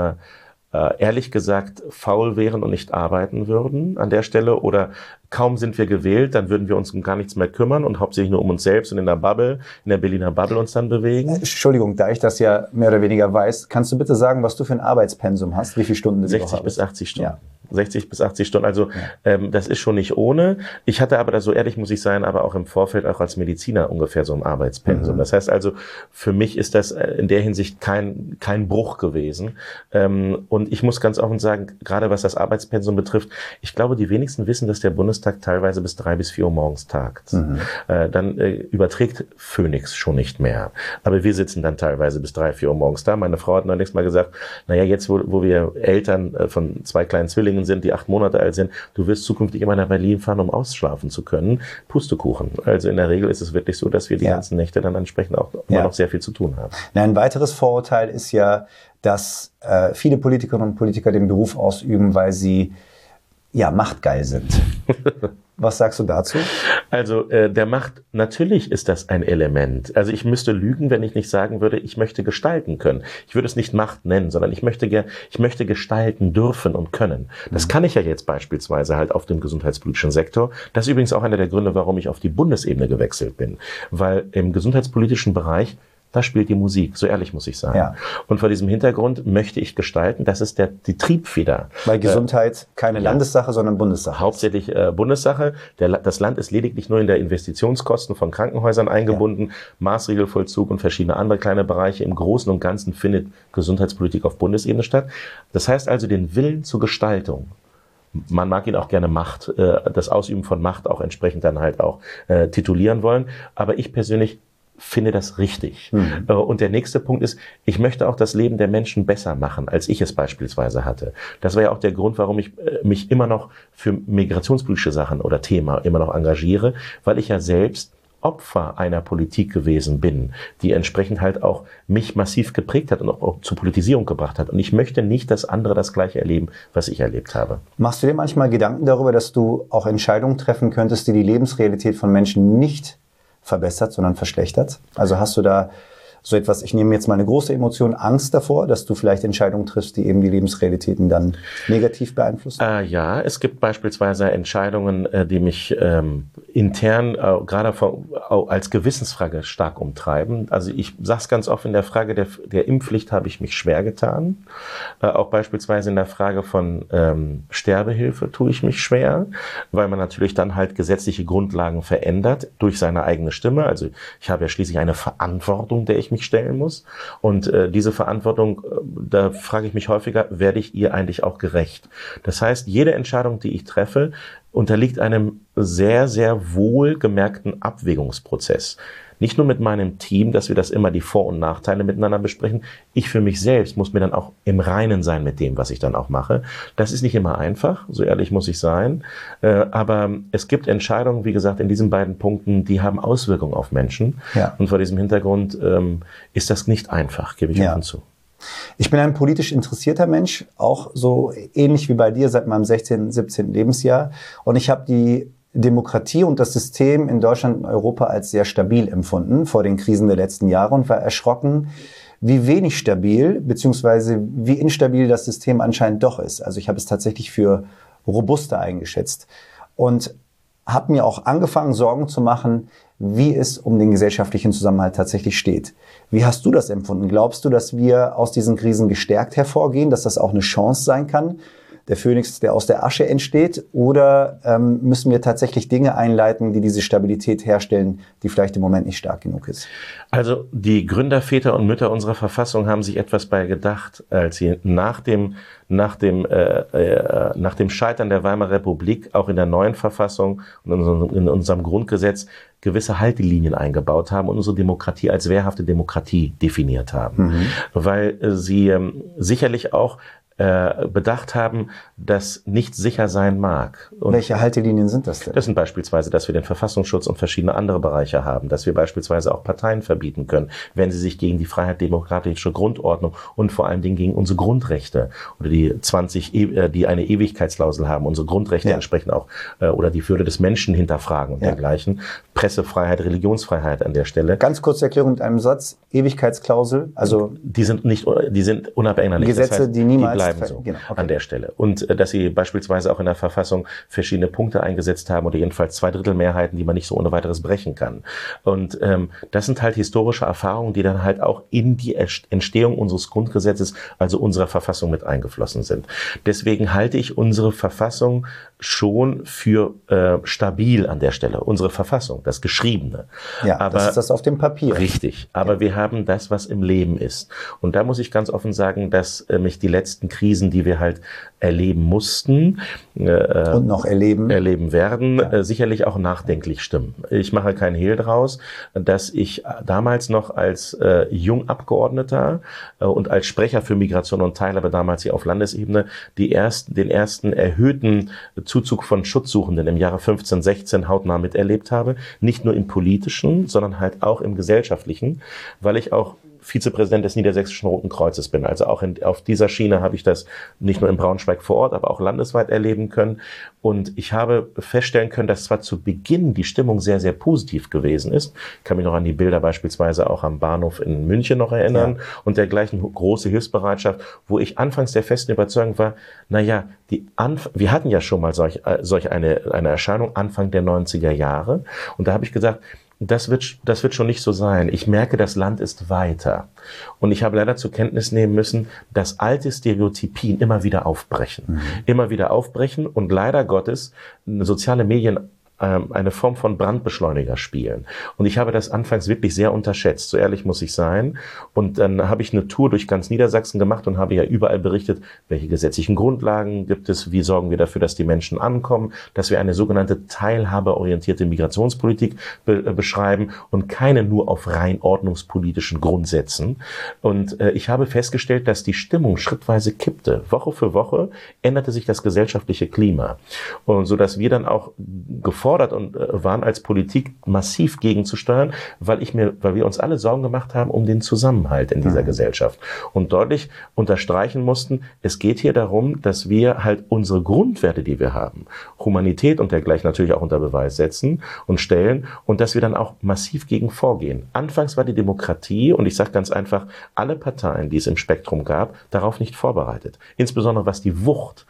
ehrlich gesagt faul wären und nicht arbeiten würden an der Stelle oder kaum sind wir gewählt, dann würden wir uns um gar nichts mehr kümmern und hauptsächlich nur um uns selbst und in der Berliner Bubble uns dann bewegen. Entschuldigung, da ich das ja mehr oder weniger weiß, kannst du bitte sagen, was du für ein Arbeitspensum hast, wie viele Stunden du 60 bis 80 Stunden. Ja. 60 bis 80 Stunden, also das ist schon nicht ohne. Ich hatte aber, so ehrlich muss ich sein, aber auch im Vorfeld auch als Mediziner ungefähr so ein Arbeitspensum. Das heißt also, für mich ist das in der Hinsicht kein Bruch gewesen. Und ich muss ganz offen sagen, gerade was das Arbeitspensum betrifft, ich glaube, die wenigsten wissen, dass der Bundestag teilweise bis 3 bis 4 Uhr morgens tagt. Dann überträgt Phoenix schon nicht mehr. Aber wir sitzen dann teilweise bis 3, 4 Uhr morgens da. Meine Frau hat neulich mal gesagt, naja, jetzt wo wir Eltern von 2 kleinen Zwillingen Säuglingen sind, die 8 Monate alt sind. Du wirst zukünftig immer nach Berlin fahren, um ausschlafen zu können. Pustekuchen. Also in der Regel ist es wirklich so, dass wir die ganzen Nächte dann entsprechend auch immer noch sehr viel zu tun haben. Ein weiteres Vorurteil ist ja, dass viele Politikerinnen und Politiker den Beruf ausüben, weil sie machtgeil sind. Was sagst du dazu? Also natürlich ist das ein Element. Also ich müsste lügen, wenn ich nicht sagen würde, ich möchte gestalten können. Ich würde es nicht Macht nennen, sondern ich möchte gestalten dürfen und können. Das kann ich ja jetzt beispielsweise halt auf dem gesundheitspolitischen Sektor. Das ist übrigens auch einer der Gründe, warum ich auf die Bundesebene gewechselt bin. Weil im gesundheitspolitischen Bereich, da spielt die Musik, so ehrlich muss ich sagen. Ja. Und vor diesem Hintergrund möchte ich gestalten, das ist die Triebfeder. Weil Gesundheit keine Landessache, sondern Bundessache. Hauptsächlich Bundessache. Das Land ist lediglich nur in der Investitionskosten von Krankenhäusern eingebunden, Maßregelvollzug und verschiedene andere kleine Bereiche. Im Großen und Ganzen findet Gesundheitspolitik auf Bundesebene statt. Das heißt also, den Willen zur Gestaltung, man mag ihn auch gerne Macht, das Ausüben von Macht auch entsprechend dann halt auch titulieren wollen. Aber ich persönlich finde das richtig. Und der nächste Punkt ist, ich möchte auch das Leben der Menschen besser machen, als ich es beispielsweise hatte. Das war ja auch der Grund, warum ich mich immer noch für migrationspolitische Sachen oder Thema immer noch engagiere, weil ich ja selbst Opfer einer Politik gewesen bin, die entsprechend halt auch mich massiv geprägt hat und auch zur Politisierung gebracht hat. Und ich möchte nicht, dass andere das Gleiche erleben, was ich erlebt habe. Machst du dir manchmal Gedanken darüber, dass du auch Entscheidungen treffen könntest, die die Lebensrealität von Menschen nicht verbessert, sondern verschlechtert? Also hast du da so etwas, ich nehme jetzt mal eine große Emotion, Angst davor, dass du vielleicht Entscheidungen triffst, die eben die Lebensrealitäten dann negativ beeinflussen? Ja, es gibt beispielsweise Entscheidungen, die mich intern gerade als Gewissensfrage stark umtreiben. Also ich sage es ganz offen, in der Frage der Impfpflicht habe ich mich schwer getan. Auch beispielsweise in der Frage von Sterbehilfe tue ich mich schwer, weil man natürlich dann halt gesetzliche Grundlagen verändert durch seine eigene Stimme. Also ich habe ja schließlich eine Verantwortung, der ich mich stellen muss. Und diese Verantwortung, da frage ich mich häufiger, werde ich ihr eigentlich auch gerecht? Das heißt, jede Entscheidung, die ich treffe, unterliegt einem sehr, sehr wohlgemerkten Abwägungsprozess. Nicht nur mit meinem Team, dass wir das immer die Vor- und Nachteile miteinander besprechen. Ich für mich selbst muss mir dann auch im Reinen sein mit dem, was ich dann auch mache. Das ist nicht immer einfach, so ehrlich muss ich sein. Aber es gibt Entscheidungen, wie gesagt, in diesen beiden Punkten, die haben Auswirkungen auf Menschen. Ja. Und vor diesem Hintergrund ist das nicht einfach, gebe ich offen zu. Ich bin ein politisch interessierter Mensch, auch so ähnlich wie bei dir seit meinem 16., 17. Lebensjahr. Und ich habe die Demokratie und das System in Deutschland und Europa als sehr stabil empfunden vor den Krisen der letzten Jahre und war erschrocken, wie wenig stabil bzw. wie instabil das System anscheinend doch ist. Also ich habe es tatsächlich für robuster eingeschätzt und habe mir auch angefangen, Sorgen zu machen, wie es um den gesellschaftlichen Zusammenhalt tatsächlich steht. Wie hast du das empfunden? Glaubst du, dass wir aus diesen Krisen gestärkt hervorgehen, dass das auch eine Chance sein kann? Der Phönix, der aus der Asche entsteht? Oder müssen wir tatsächlich Dinge einleiten, die diese Stabilität herstellen, die vielleicht im Moment nicht stark genug ist? Also die Gründer, Väter und Mütter unserer Verfassung haben sich etwas bei gedacht, als sie nach dem Scheitern der Weimarer Republik auch in der neuen Verfassung und in unserem Grundgesetz gewisse Haltelinien eingebaut haben und unsere Demokratie als wehrhafte Demokratie definiert haben. Weil sie sicherlich auch bedacht haben, dass nichts sicher sein mag. Und welche Haltelinien sind das denn? Das sind beispielsweise, dass wir den Verfassungsschutz und verschiedene andere Bereiche haben, dass wir beispielsweise auch Parteien verbieten können, wenn sie sich gegen die freiheitlich-demokratische Grundordnung und vor allen Dingen gegen unsere Grundrechte oder die eine Ewigkeitsklausel haben, unsere Grundrechte entsprechend auch oder die Würde des Menschen hinterfragen und dergleichen. Pressefreiheit, Religionsfreiheit an der Stelle. Ganz kurze Erklärung mit einem Satz. Ewigkeitsklausel, also die sind unabänderlich. Gesetze, das heißt, die niemals so an der Stelle. Und dass sie beispielsweise auch in der Verfassung verschiedene Punkte eingesetzt haben oder jedenfalls 2/3 Mehrheiten, die man nicht so ohne weiteres brechen kann. Und das sind halt historische Erfahrungen, die dann halt auch in die Entstehung unseres Grundgesetzes, also unserer Verfassung mit eingeflossen sind. Deswegen halte ich unsere Verfassung schon für stabil an der Stelle. Unsere Verfassung, das Geschriebene. Ja, aber das ist das auf dem Papier. Richtig. Aber wir haben das, was im Leben ist. Und da muss ich ganz offen sagen, dass mich die letzten Krisen, die wir halt erleben mussten und noch erleben werden, sicherlich auch nachdenklich stimmen. Ich mache keinen Hehl draus, dass ich damals noch als Jungabgeordneter und als Sprecher für Migration und Teilhabe damals hier auf Landesebene den ersten erhöhten Zuzug von Schutzsuchenden im Jahre 15, 16 hautnah miterlebt habe. Nicht nur im politischen, sondern halt auch im gesellschaftlichen, weil ich auch Vizepräsident des Niedersächsischen Roten Kreuzes bin. Also auch auf dieser Schiene habe ich das nicht nur in Braunschweig vor Ort, aber auch landesweit erleben können. Und ich habe feststellen können, dass zwar zu Beginn die Stimmung sehr, sehr positiv gewesen ist. Ich kann mich noch an die Bilder beispielsweise auch am Bahnhof in München noch erinnern und dergleichen große Hilfsbereitschaft, wo ich anfangs der festen Überzeugung war, naja, wir hatten ja schon mal solch eine Erscheinung Anfang der 90er Jahre. Und da habe ich gesagt, das wird schon nicht so sein. Ich merke, das Land ist weiter. Und ich habe leider zur Kenntnis nehmen müssen, dass alte Stereotypien immer wieder aufbrechen. Immer wieder aufbrechen und leider Gottes soziale Medien eine Form von Brandbeschleuniger spielen. Und ich habe das anfangs wirklich sehr unterschätzt, so ehrlich muss ich sein. Und dann habe ich eine Tour durch ganz Niedersachsen gemacht und habe ja überall berichtet, welche gesetzlichen Grundlagen gibt es, wie sorgen wir dafür, dass die Menschen ankommen, dass wir eine sogenannte teilhabeorientierte Migrationspolitik beschreiben und keine nur auf rein ordnungspolitischen Grundsätzen. Und ich habe festgestellt, dass die Stimmung schrittweise kippte. Woche für Woche änderte sich das gesellschaftliche Klima. Und so dass wir dann auch gefordert und waren als Politik massiv gegenzusteuern, weil wir uns alle Sorgen gemacht haben um den Zusammenhalt in dieser Gesellschaft und deutlich unterstreichen mussten, es geht hier darum, dass wir halt unsere Grundwerte, die wir haben, Humanität und dergleichen natürlich auch unter Beweis setzen und stellen und dass wir dann auch massiv gegen vorgehen. Anfangs war die Demokratie, und ich sage ganz einfach, alle Parteien, die es im Spektrum gab, darauf nicht vorbereitet. Insbesondere was die Wucht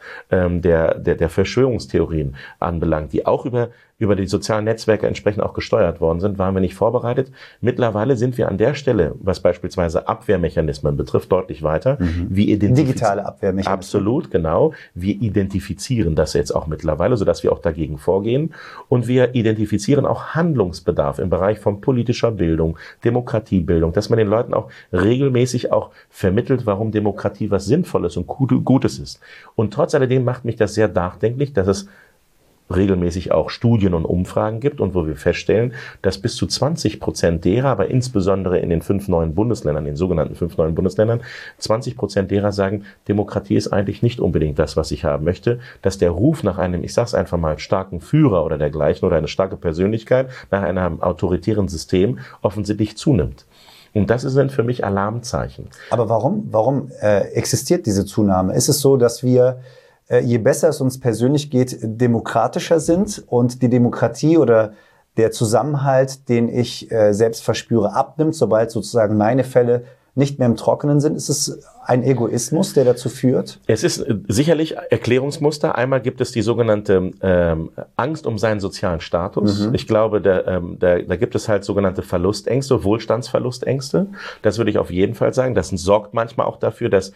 der Verschwörungstheorien anbelangt, die auch über die sozialen Netzwerke entsprechend auch gesteuert worden sind, waren wir nicht vorbereitet. Mittlerweile sind wir an der Stelle, was beispielsweise Abwehrmechanismen betrifft, deutlich weiter. Digitale Abwehrmechanismen. Absolut, genau. Wir identifizieren das jetzt auch mittlerweile, sodass wir auch dagegen vorgehen. Und wir identifizieren auch Handlungsbedarf im Bereich von politischer Bildung, Demokratiebildung, dass man den Leuten auch regelmäßig auch vermittelt, warum Demokratie was Sinnvolles und Gutes ist. Und trotz alledem macht mich das sehr nachdenklich, dass es regelmäßig auch Studien und Umfragen gibt und wo wir feststellen, dass bis zu 20% derer, aber insbesondere in den 5 neuen Bundesländern, den sogenannten 5 neuen Bundesländern, 20% derer sagen, Demokratie ist eigentlich nicht unbedingt das, was ich haben möchte, dass der Ruf nach einem, ich sag's einfach mal, starken Führer oder dergleichen oder eine starke Persönlichkeit nach einem autoritären System offensichtlich zunimmt. Und das sind für mich Alarmzeichen. Aber warum existiert diese Zunahme? Ist es so, dass wir je besser es uns persönlich geht, demokratischer sind und die Demokratie oder der Zusammenhalt, den ich selbst verspüre, abnimmt, sobald sozusagen meine Fälle nicht mehr im Trockenen sind? Ist es ein Egoismus, der dazu führt? Es ist sicherlich Erklärungsmuster. Einmal gibt es die sogenannte Angst um seinen sozialen Status. Ich glaube, da gibt es halt sogenannte Verlustängste, Wohlstandsverlustängste. Das würde ich auf jeden Fall sagen. Das sorgt manchmal auch dafür, dass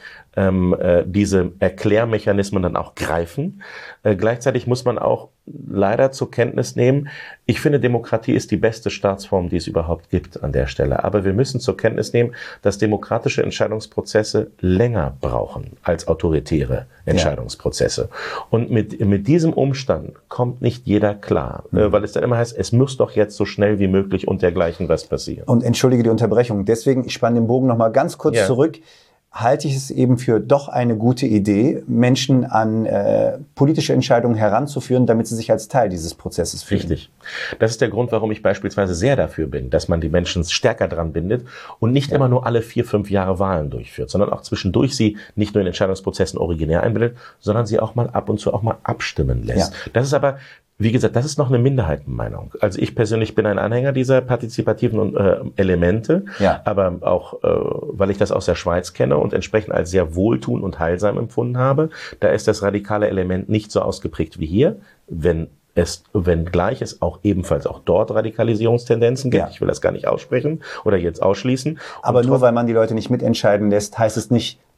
diese Erklärmechanismen dann auch greifen. Gleichzeitig muss man auch leider zur Kenntnis nehmen, ich finde, Demokratie ist die beste Staatsform, die es überhaupt gibt an der Stelle. Aber wir müssen zur Kenntnis nehmen, dass demokratische Entscheidungsprozesse länger brauchen als autoritäre Entscheidungsprozesse. Und mit diesem Umstand kommt nicht jeder klar, weil es dann immer heißt, es muss doch jetzt so schnell wie möglich und dergleichen was passieren. Und entschuldige die Unterbrechung, deswegen, ich spanne den Bogen nochmal ganz kurz zurück. Halte ich es eben für doch eine gute Idee, Menschen an politische Entscheidungen heranzuführen, damit sie sich als Teil dieses Prozesses fühlen. Richtig. Das ist der Grund, warum ich beispielsweise sehr dafür bin, dass man die Menschen stärker dran bindet und nicht immer nur alle 4, 5 Jahre Wahlen durchführt, sondern auch zwischendurch sie nicht nur in Entscheidungsprozessen originär einbindet, sondern sie auch mal ab und zu auch mal abstimmen lässt. Ja. Das ist aber, wie gesagt, das ist noch eine Minderheitenmeinung. Also ich persönlich bin ein Anhänger dieser partizipativen Elemente, aber auch, weil ich das aus der Schweiz kenne und entsprechend als sehr wohltuend und heilsam empfunden habe, da ist das radikale Element nicht so ausgeprägt wie hier, wenngleich es auch ebenfalls auch dort Radikalisierungstendenzen gibt. Ich will das gar nicht aussprechen oder jetzt ausschließen. Aber nur weil man die Leute nicht mitentscheiden lässt, heißt es nicht,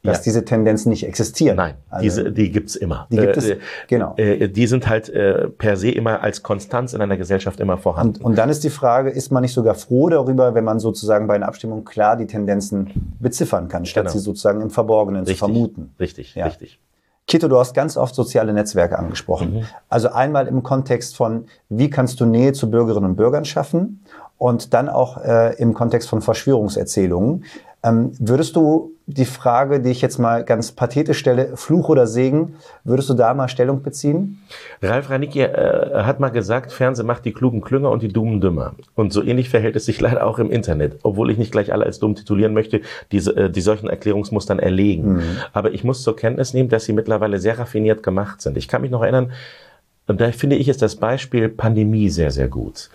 dass diese Tendenzen nicht existieren. Nein, also, die gibt's immer. Die gibt es, genau. Die sind halt per se immer als Konstanz in einer Gesellschaft immer vorhanden. Und dann ist die Frage, ist man nicht sogar froh darüber, wenn man sozusagen bei einer Abstimmung klar die Tendenzen beziffern kann, statt sie sozusagen im Verborgenen zu vermuten? Richtig. Kito, du hast ganz oft soziale Netzwerke angesprochen. Also einmal im Kontext von, wie kannst du Nähe zu Bürgerinnen und Bürgern schaffen und dann auch im Kontext von Verschwörungserzählungen. Würdest du die Frage, die ich jetzt mal ganz pathetisch stelle, Fluch oder Segen, würdest du da mal Stellung beziehen? Ralf Rangnicki hat mal gesagt, Fernsehen macht die Klugen klünger und die Dummen dümmer. Und so ähnlich verhält es sich leider auch im Internet. Obwohl ich nicht gleich alle als dumm titulieren möchte, die solchen Erklärungsmustern erlegen. Aber ich muss zur Kenntnis nehmen, dass sie mittlerweile sehr raffiniert gemacht sind. Ich kann mich noch erinnern, und da finde ich, ist das Beispiel Pandemie sehr, sehr gut.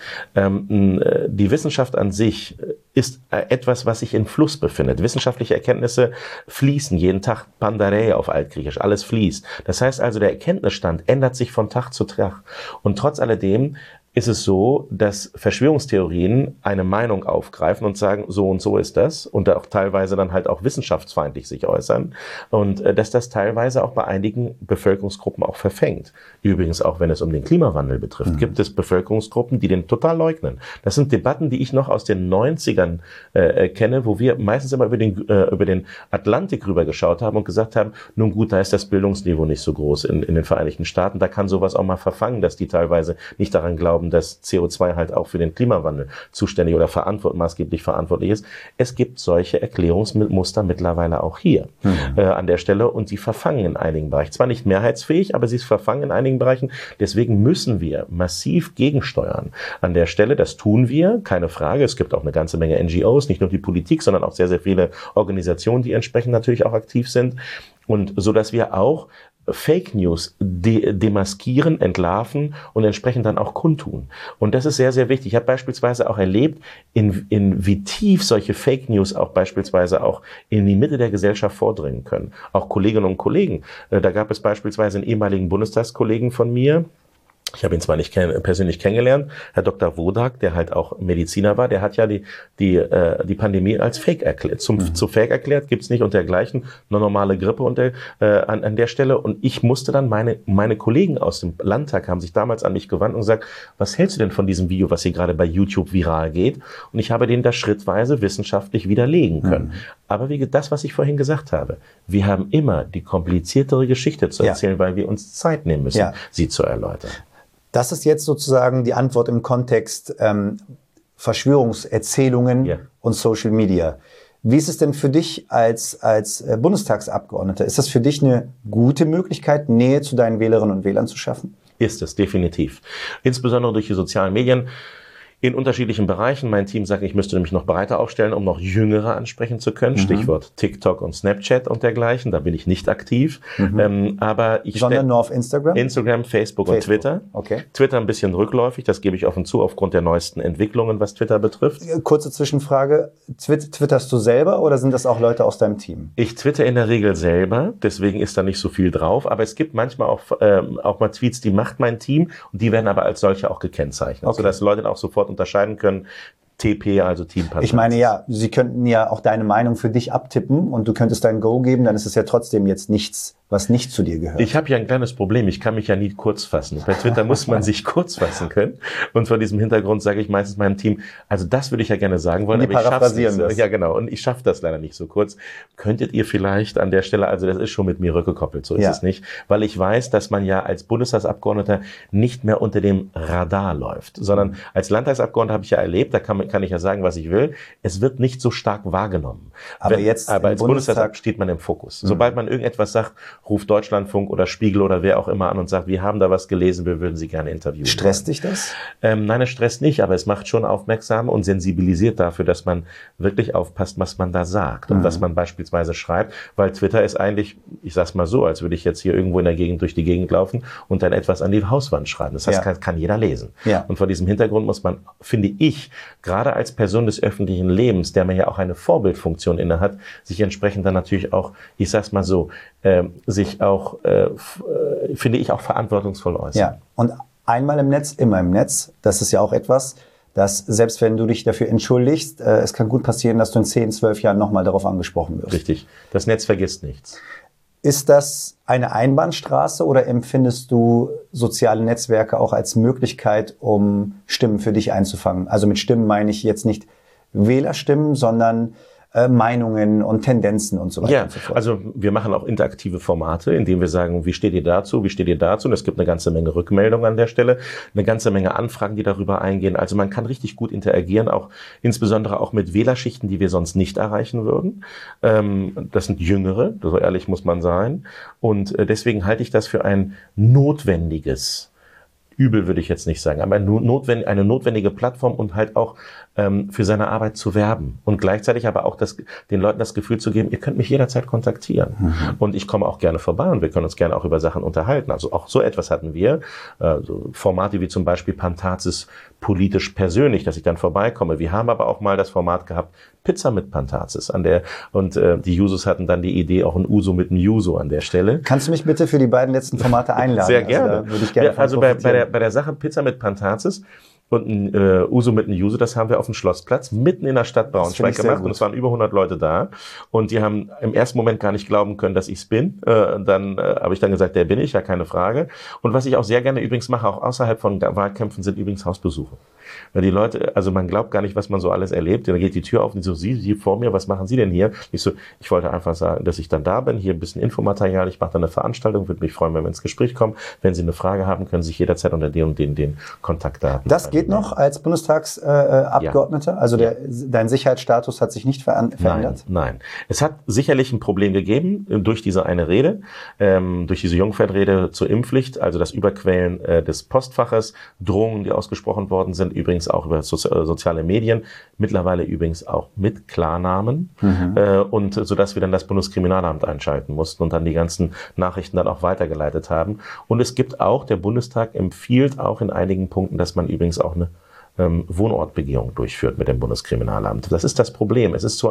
Die Wissenschaft an sich ist etwas, was sich in Fluss befindet. Wissenschaftliche Erkenntnisse fließen jeden Tag, Pandarei auf Altgriechisch, alles fließt. Das heißt also, der Erkenntnisstand ändert sich von Tag zu Tag. Und trotz alledem ist es so, dass Verschwörungstheorien eine Meinung aufgreifen und sagen, so und so ist das, und auch teilweise dann halt auch wissenschaftsfeindlich sich äußern, und dass das teilweise auch bei einigen Bevölkerungsgruppen auch verfängt. Übrigens auch, wenn es um den Klimawandel betrifft, gibt es Bevölkerungsgruppen, die den total leugnen. Das sind Debatten, die ich noch aus den 90ern kenne, wo wir meistens immer über den Atlantik rüber geschaut haben und gesagt haben, nun gut, da ist das Bildungsniveau nicht so groß in den Vereinigten Staaten, da kann sowas auch mal verfangen, dass die teilweise nicht daran glauben, dass CO2 halt auch für den Klimawandel zuständig oder maßgeblich verantwortlich ist. Es gibt solche Erklärungsmuster mittlerweile auch hier an der Stelle, und sie verfangen in einigen Bereichen. Zwar nicht mehrheitsfähig, aber sie verfangen in einigen Bereichen. Deswegen müssen wir massiv gegensteuern an der Stelle. Das tun wir, keine Frage. Es gibt auch eine ganze Menge NGOs, nicht nur die Politik, sondern auch sehr, sehr viele Organisationen, die entsprechend natürlich auch aktiv sind. Und so, dass wir auch Fake News demaskieren, entlarven und entsprechend dann auch kundtun. Und das ist sehr, sehr wichtig. Ich habe beispielsweise auch erlebt, wie tief solche Fake News auch beispielsweise auch in die Mitte der Gesellschaft vordringen können. Auch Kolleginnen und Kollegen. Da gab es beispielsweise einen ehemaligen Bundestagskollegen von mir, ich habe ihn zwar nicht persönlich kennengelernt, Herr Dr. Wodak, der halt auch Mediziner war, der hat ja die Pandemie als Fake erklärt. Zu Fake erklärt gibt's nicht und dergleichen, eine normale Grippe an der Stelle. Und ich musste dann, meine Kollegen aus dem Landtag haben sich damals an mich gewandt und gesagt, was hältst du denn von diesem Video, was hier gerade bei YouTube viral geht? Und ich habe denen das schrittweise wissenschaftlich widerlegen können. Aber wie das, was ich vorhin gesagt habe, wir haben immer die kompliziertere Geschichte zu erzählen, weil wir uns Zeit nehmen müssen, sie zu erläutern. Das ist jetzt sozusagen die Antwort im Kontext Verschwörungserzählungen und Social Media. Wie ist es denn für dich als Bundestagsabgeordneter? Ist das für dich eine gute Möglichkeit, Nähe zu deinen Wählerinnen und Wählern zu schaffen? Ist es, definitiv. Insbesondere durch die sozialen Medien. In unterschiedlichen Bereichen. Mein Team sagt, ich müsste mich noch breiter aufstellen, um noch Jüngere ansprechen zu können. Stichwort TikTok und Snapchat und dergleichen. Da bin ich nicht aktiv. Aber Sondern nur auf Instagram? Instagram, Facebook und Twitter. Okay. Twitter ein bisschen rückläufig, das gebe ich offen zu, aufgrund der neuesten Entwicklungen, was Twitter betrifft. Kurze Zwischenfrage. Twitterst du selber oder sind das auch Leute aus deinem Team? Ich twitter in der Regel selber, deswegen ist da nicht so viel drauf. Aber es gibt manchmal auch mal Tweets, die macht mein Team, und die werden aber als solche auch gekennzeichnet, sodass Leute dann auch sofort unterscheiden können, TP, also Teampartner. Ich meine, ja, sie könnten ja auch deine Meinung für dich abtippen und du könntest dein Go geben, dann ist es ja trotzdem jetzt nichts, was nicht zu dir gehört. Ich habe ja ein kleines Problem, ich kann mich ja nie kurz fassen. Bei Twitter muss man sich kurz fassen können, und vor diesem Hintergrund sage ich meistens meinem Team, also das würde ich ja gerne sagen wollen, aber ich schaff's nicht. Ja, genau, und ich schaffe das leider nicht so kurz. Könntet ihr vielleicht an der Stelle, also das ist schon mit mir rückgekoppelt, so ist es nicht, weil ich weiß, dass man ja als Bundestagsabgeordneter nicht mehr unter dem Radar läuft, sondern als Landtagsabgeordneter habe ich ja erlebt, da kann ich ja sagen, was ich will, es wird nicht so stark wahrgenommen. Aber als Bundestag steht man im Fokus. Sobald man irgendetwas sagt, ruft Deutschlandfunk oder Spiegel oder wer auch immer an und sagt, wir haben da was gelesen, wir würden Sie gerne interviewen. Stresst dich das? Nein, es stresst nicht, aber es macht schon aufmerksam und sensibilisiert dafür, dass man wirklich aufpasst, was man da sagt und was man beispielsweise schreibt, weil Twitter ist eigentlich, ich sag's mal so, als würde ich jetzt hier irgendwo in der Gegend durch die Gegend laufen und dann etwas an die Hauswand schreiben. Das heißt, kann jeder lesen. Ja. Und vor diesem Hintergrund muss man, finde ich, gerade als Person des öffentlichen Lebens, der man ja auch eine Vorbildfunktion innehat, sich entsprechend dann natürlich auch, ich sag's mal so, sich auch, finde ich, auch verantwortungsvoll äußern. Ja, und einmal im Netz, immer im Netz, das ist ja auch etwas, dass selbst wenn du dich dafür entschuldigst, es kann gut passieren, dass du in 10, 12 Jahren nochmal darauf angesprochen wirst. Richtig. Das Netz vergisst nichts. Ist das eine Einbahnstraße oder empfindest du soziale Netzwerke auch als Möglichkeit, um Stimmen für dich einzufangen? Also mit Stimmen meine ich jetzt nicht Wählerstimmen, sondern Meinungen und Tendenzen und so weiter und so fort. Also wir machen auch interaktive Formate, indem wir sagen, wie steht ihr dazu, wie steht ihr dazu? Und es gibt eine ganze Menge Rückmeldungen an der Stelle, eine ganze Menge Anfragen, die darüber eingehen. Also man kann richtig gut interagieren, auch insbesondere auch mit Wählerschichten, die wir sonst nicht erreichen würden. Das sind Jüngere, so ehrlich muss man sein. Und deswegen halte ich das für ein notwendiges Übel würde ich jetzt nicht sagen, aber eine notwendige Plattform und halt auch für seine Arbeit zu werben und gleichzeitig aber auch den Leuten das Gefühl zu geben, ihr könnt mich jederzeit kontaktieren und ich komme auch gerne vorbei und wir können uns gerne auch über Sachen unterhalten. Also auch so etwas hatten wir, so Formate wie zum Beispiel Pantazis politisch persönlich, dass ich dann vorbeikomme. Wir haben aber auch mal das Format gehabt, Pizza mit Pantazis die Jusos hatten dann die Idee, auch ein Uso mit einem Juso an der Stelle. Kannst du mich bitte für die beiden letzten Formate einladen? Sehr gerne. Also, da würde ich gerne also bei der Sache Pizza mit Pantazis und ein Uso mit einem Juso, das haben wir auf dem Schlossplatz mitten in der Stadt Braunschweig gemacht und es waren über 100 Leute da und die haben im ersten Moment gar nicht glauben können, dass ich's bin. Dann habe ich dann gesagt, der bin ich, ja keine Frage. Und was ich auch sehr gerne übrigens mache, auch außerhalb von Wahlkämpfen, sind übrigens Hausbesuche. Weil die Leute, also man glaubt gar nicht, was man so alles erlebt. Dann geht die Tür auf und so, Sie vor mir, was machen Sie denn hier? Ich wollte einfach sagen, dass ich dann da bin, hier ein bisschen Infomaterial, ich mache dann eine Veranstaltung, würde mich freuen, wenn wir ins Gespräch kommen. Wenn Sie eine Frage haben, können Sie sich jederzeit unter den und den Kontaktdaten. Das geht noch als Bundestagsabgeordneter? Ja. Also dein Sicherheitsstatus hat sich nicht verändert? Nein. Es hat sicherlich ein Problem gegeben durch diese eine Rede, durch diese Jungfernrede zur Impfpflicht, also das Überquellen des Postfaches, Drohungen, die ausgesprochen worden sind, übrigens auch über soziale Medien, mittlerweile übrigens auch mit Klarnamen und sodass wir dann das Bundeskriminalamt einschalten mussten und dann die ganzen Nachrichten dann auch weitergeleitet haben. Und es gibt auch, der Bundestag empfiehlt auch in einigen Punkten, dass man übrigens auch eine Wohnortbegehung durchführt mit dem Bundeskriminalamt. Das ist das Problem. Es ist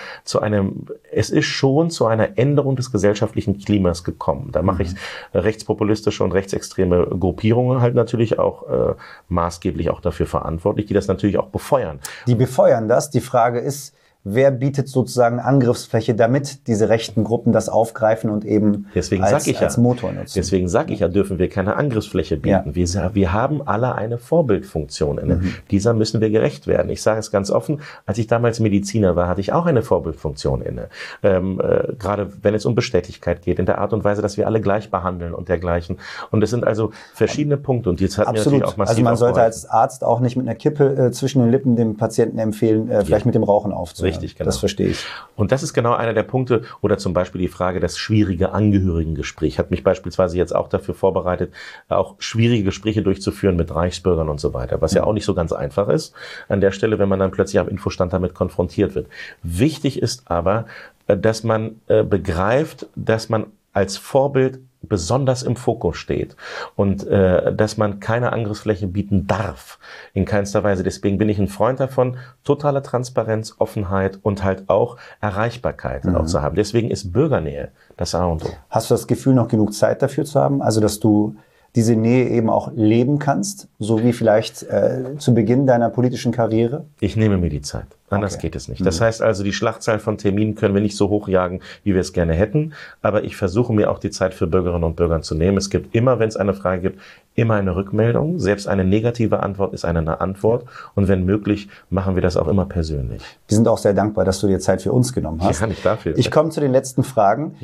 schon zu einer Änderung des gesellschaftlichen Klimas gekommen. Da mache ich rechtspopulistische und rechtsextreme Gruppierungen halt natürlich auch maßgeblich auch dafür verantwortlich, die das natürlich auch befeuern. Die befeuern das. Die Frage ist, wer bietet sozusagen Angriffsfläche, damit diese rechten Gruppen das aufgreifen und eben als Motor nutzen? Deswegen sage ich ja, dürfen wir keine Angriffsfläche bieten. Ja. Wir haben alle eine Vorbildfunktion inne. Dieser müssen wir gerecht werden. Ich sage es ganz offen, als ich damals Mediziner war, hatte ich auch eine Vorbildfunktion inne. Gerade wenn es um Bestechlichkeit geht, in der Art und Weise, dass wir alle gleich behandeln und dergleichen. Und es sind also verschiedene Punkte. Und jetzt hat mir natürlich auch massiv Also man sollte als Arzt auch nicht mit einer Kippe zwischen den Lippen dem Patienten empfehlen, vielleicht mit dem Rauchen aufzuhören. Richtig, genau. Das verstehe ich. Und das ist genau einer der Punkte, oder zum Beispiel die Frage, das schwierige Angehörigengespräch hat mich beispielsweise jetzt auch dafür vorbereitet, auch schwierige Gespräche durchzuführen mit Reichsbürgern und so weiter, was ja auch nicht so ganz einfach ist an der Stelle, wenn man dann plötzlich am Infostand damit konfrontiert wird. Wichtig ist aber, dass man begreift, dass man als Vorbild besonders im Fokus steht und dass man keine Angriffsfläche bieten darf, in keinster Weise. Deswegen bin ich ein Freund davon, totale Transparenz, Offenheit und halt auch Erreichbarkeit auch zu haben. Deswegen ist Bürgernähe das A und O. Hast du das Gefühl, noch genug Zeit dafür zu haben? Also, dass du diese Nähe eben auch leben kannst, so wie vielleicht zu Beginn deiner politischen Karriere? Ich nehme mir die Zeit. Anders geht es nicht. Das heißt also, die Schlachtzahl von Terminen können wir nicht so hochjagen, wie wir es gerne hätten. Aber ich versuche mir auch die Zeit für Bürgerinnen und Bürger zu nehmen. Es gibt immer, wenn es eine Frage gibt, immer eine Rückmeldung. Selbst eine negative Antwort ist eine Antwort. Und wenn möglich, machen wir das auch immer persönlich. Wir sind auch sehr dankbar, dass du dir Zeit für uns genommen hast. Ja, nicht dafür. Ich komme zu den letzten Fragen.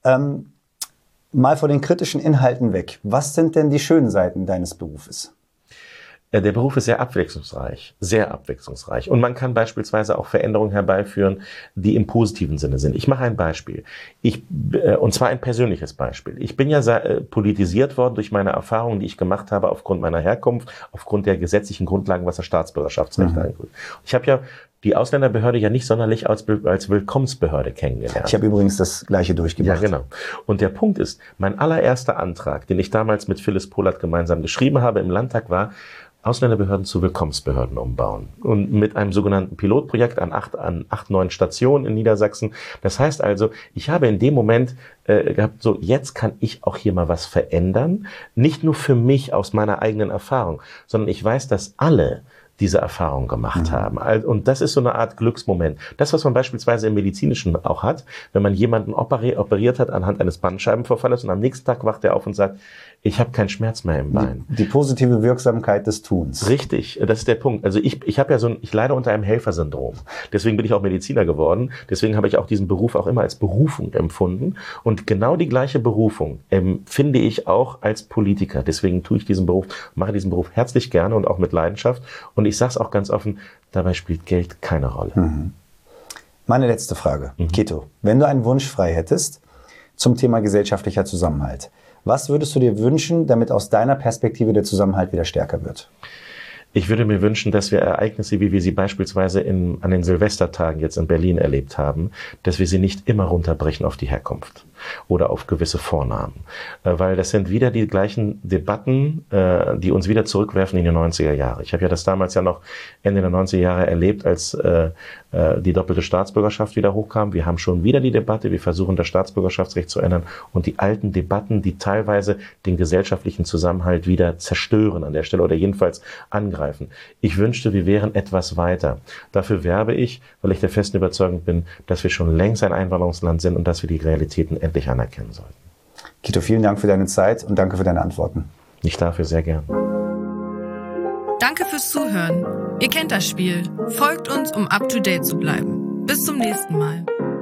Mal von den kritischen Inhalten weg. Was sind denn die schönen Seiten deines Berufes? Der Beruf ist sehr abwechslungsreich. Und man kann beispielsweise auch Veränderungen herbeiführen, die im positiven Sinne sind. Ich mache ein Beispiel. Und zwar ein persönliches Beispiel. Ich bin ja politisiert worden durch meine Erfahrungen, die ich gemacht habe aufgrund meiner Herkunft, aufgrund der gesetzlichen Grundlagen, was das Staatsbürgerschaftsrecht angeht. Ich habe ja die Ausländerbehörde ja nicht sonderlich als Willkommensbehörde kennengelernt. Ich habe übrigens das Gleiche durchgemacht. Ja, genau. Und der Punkt ist, mein allererster Antrag, den ich damals mit Phyllis Pohlert gemeinsam geschrieben habe im Landtag, war, Ausländerbehörden zu Willkommensbehörden umbauen. Und mit einem sogenannten Pilotprojekt an 9 Stationen in Niedersachsen. Das heißt also, ich habe in dem Moment gehabt, so jetzt kann ich auch hier mal was verändern. Nicht nur für mich aus meiner eigenen Erfahrung, sondern ich weiß, dass alle, diese Erfahrung gemacht haben. Und das ist so eine Art Glücksmoment. Das, was man beispielsweise im Medizinischen auch hat, wenn man jemanden operiert hat anhand eines Bandscheibenvorfalles und am nächsten Tag wacht er auf und sagt, ich habe keinen Schmerz mehr im Bein. Die positive Wirksamkeit des Tuns. Richtig, das ist der Punkt. Also ich habe ja ich leide unter einem Helfersyndrom. Deswegen bin ich auch Mediziner geworden. Deswegen habe ich auch diesen Beruf auch immer als Berufung empfunden. Und genau die gleiche Berufung empfinde ich auch als Politiker. Deswegen tue ich mache diesen Beruf herzlich gerne und auch mit Leidenschaft. Und ich sage es auch ganz offen, dabei spielt Geld keine Rolle. Meine letzte Frage. Kito, wenn du einen Wunsch frei hättest zum Thema gesellschaftlicher Zusammenhalt, was würdest du dir wünschen, damit aus deiner Perspektive der Zusammenhalt wieder stärker wird? Ich würde mir wünschen, dass wir Ereignisse, wie wir sie beispielsweise an den Silvestertagen jetzt in Berlin erlebt haben, dass wir sie nicht immer runterbrechen auf die Herkunft oder auf gewisse Vornamen. Weil das sind wieder die gleichen Debatten, die uns wieder zurückwerfen in die 90er Jahre. Ich habe ja das damals ja noch Ende der 90er Jahre erlebt, als die doppelte Staatsbürgerschaft wieder hochkam. Wir haben schon wieder die Debatte, wir versuchen das Staatsbürgerschaftsrecht zu ändern und die alten Debatten, die teilweise den gesellschaftlichen Zusammenhalt wieder zerstören an der Stelle oder jedenfalls angreifen. Ich wünschte, wir wären etwas weiter. Dafür werbe ich, weil ich der festen Überzeugung bin, dass wir schon längst ein Einwanderungsland sind und dass wir die Realitäten endlich anerkennen sollten. Kito, vielen Dank für deine Zeit und danke für deine Antworten. Ich dafür sehr gern. Danke fürs Zuhören. Ihr kennt das Spiel. Folgt uns, um up to date zu bleiben. Bis zum nächsten Mal.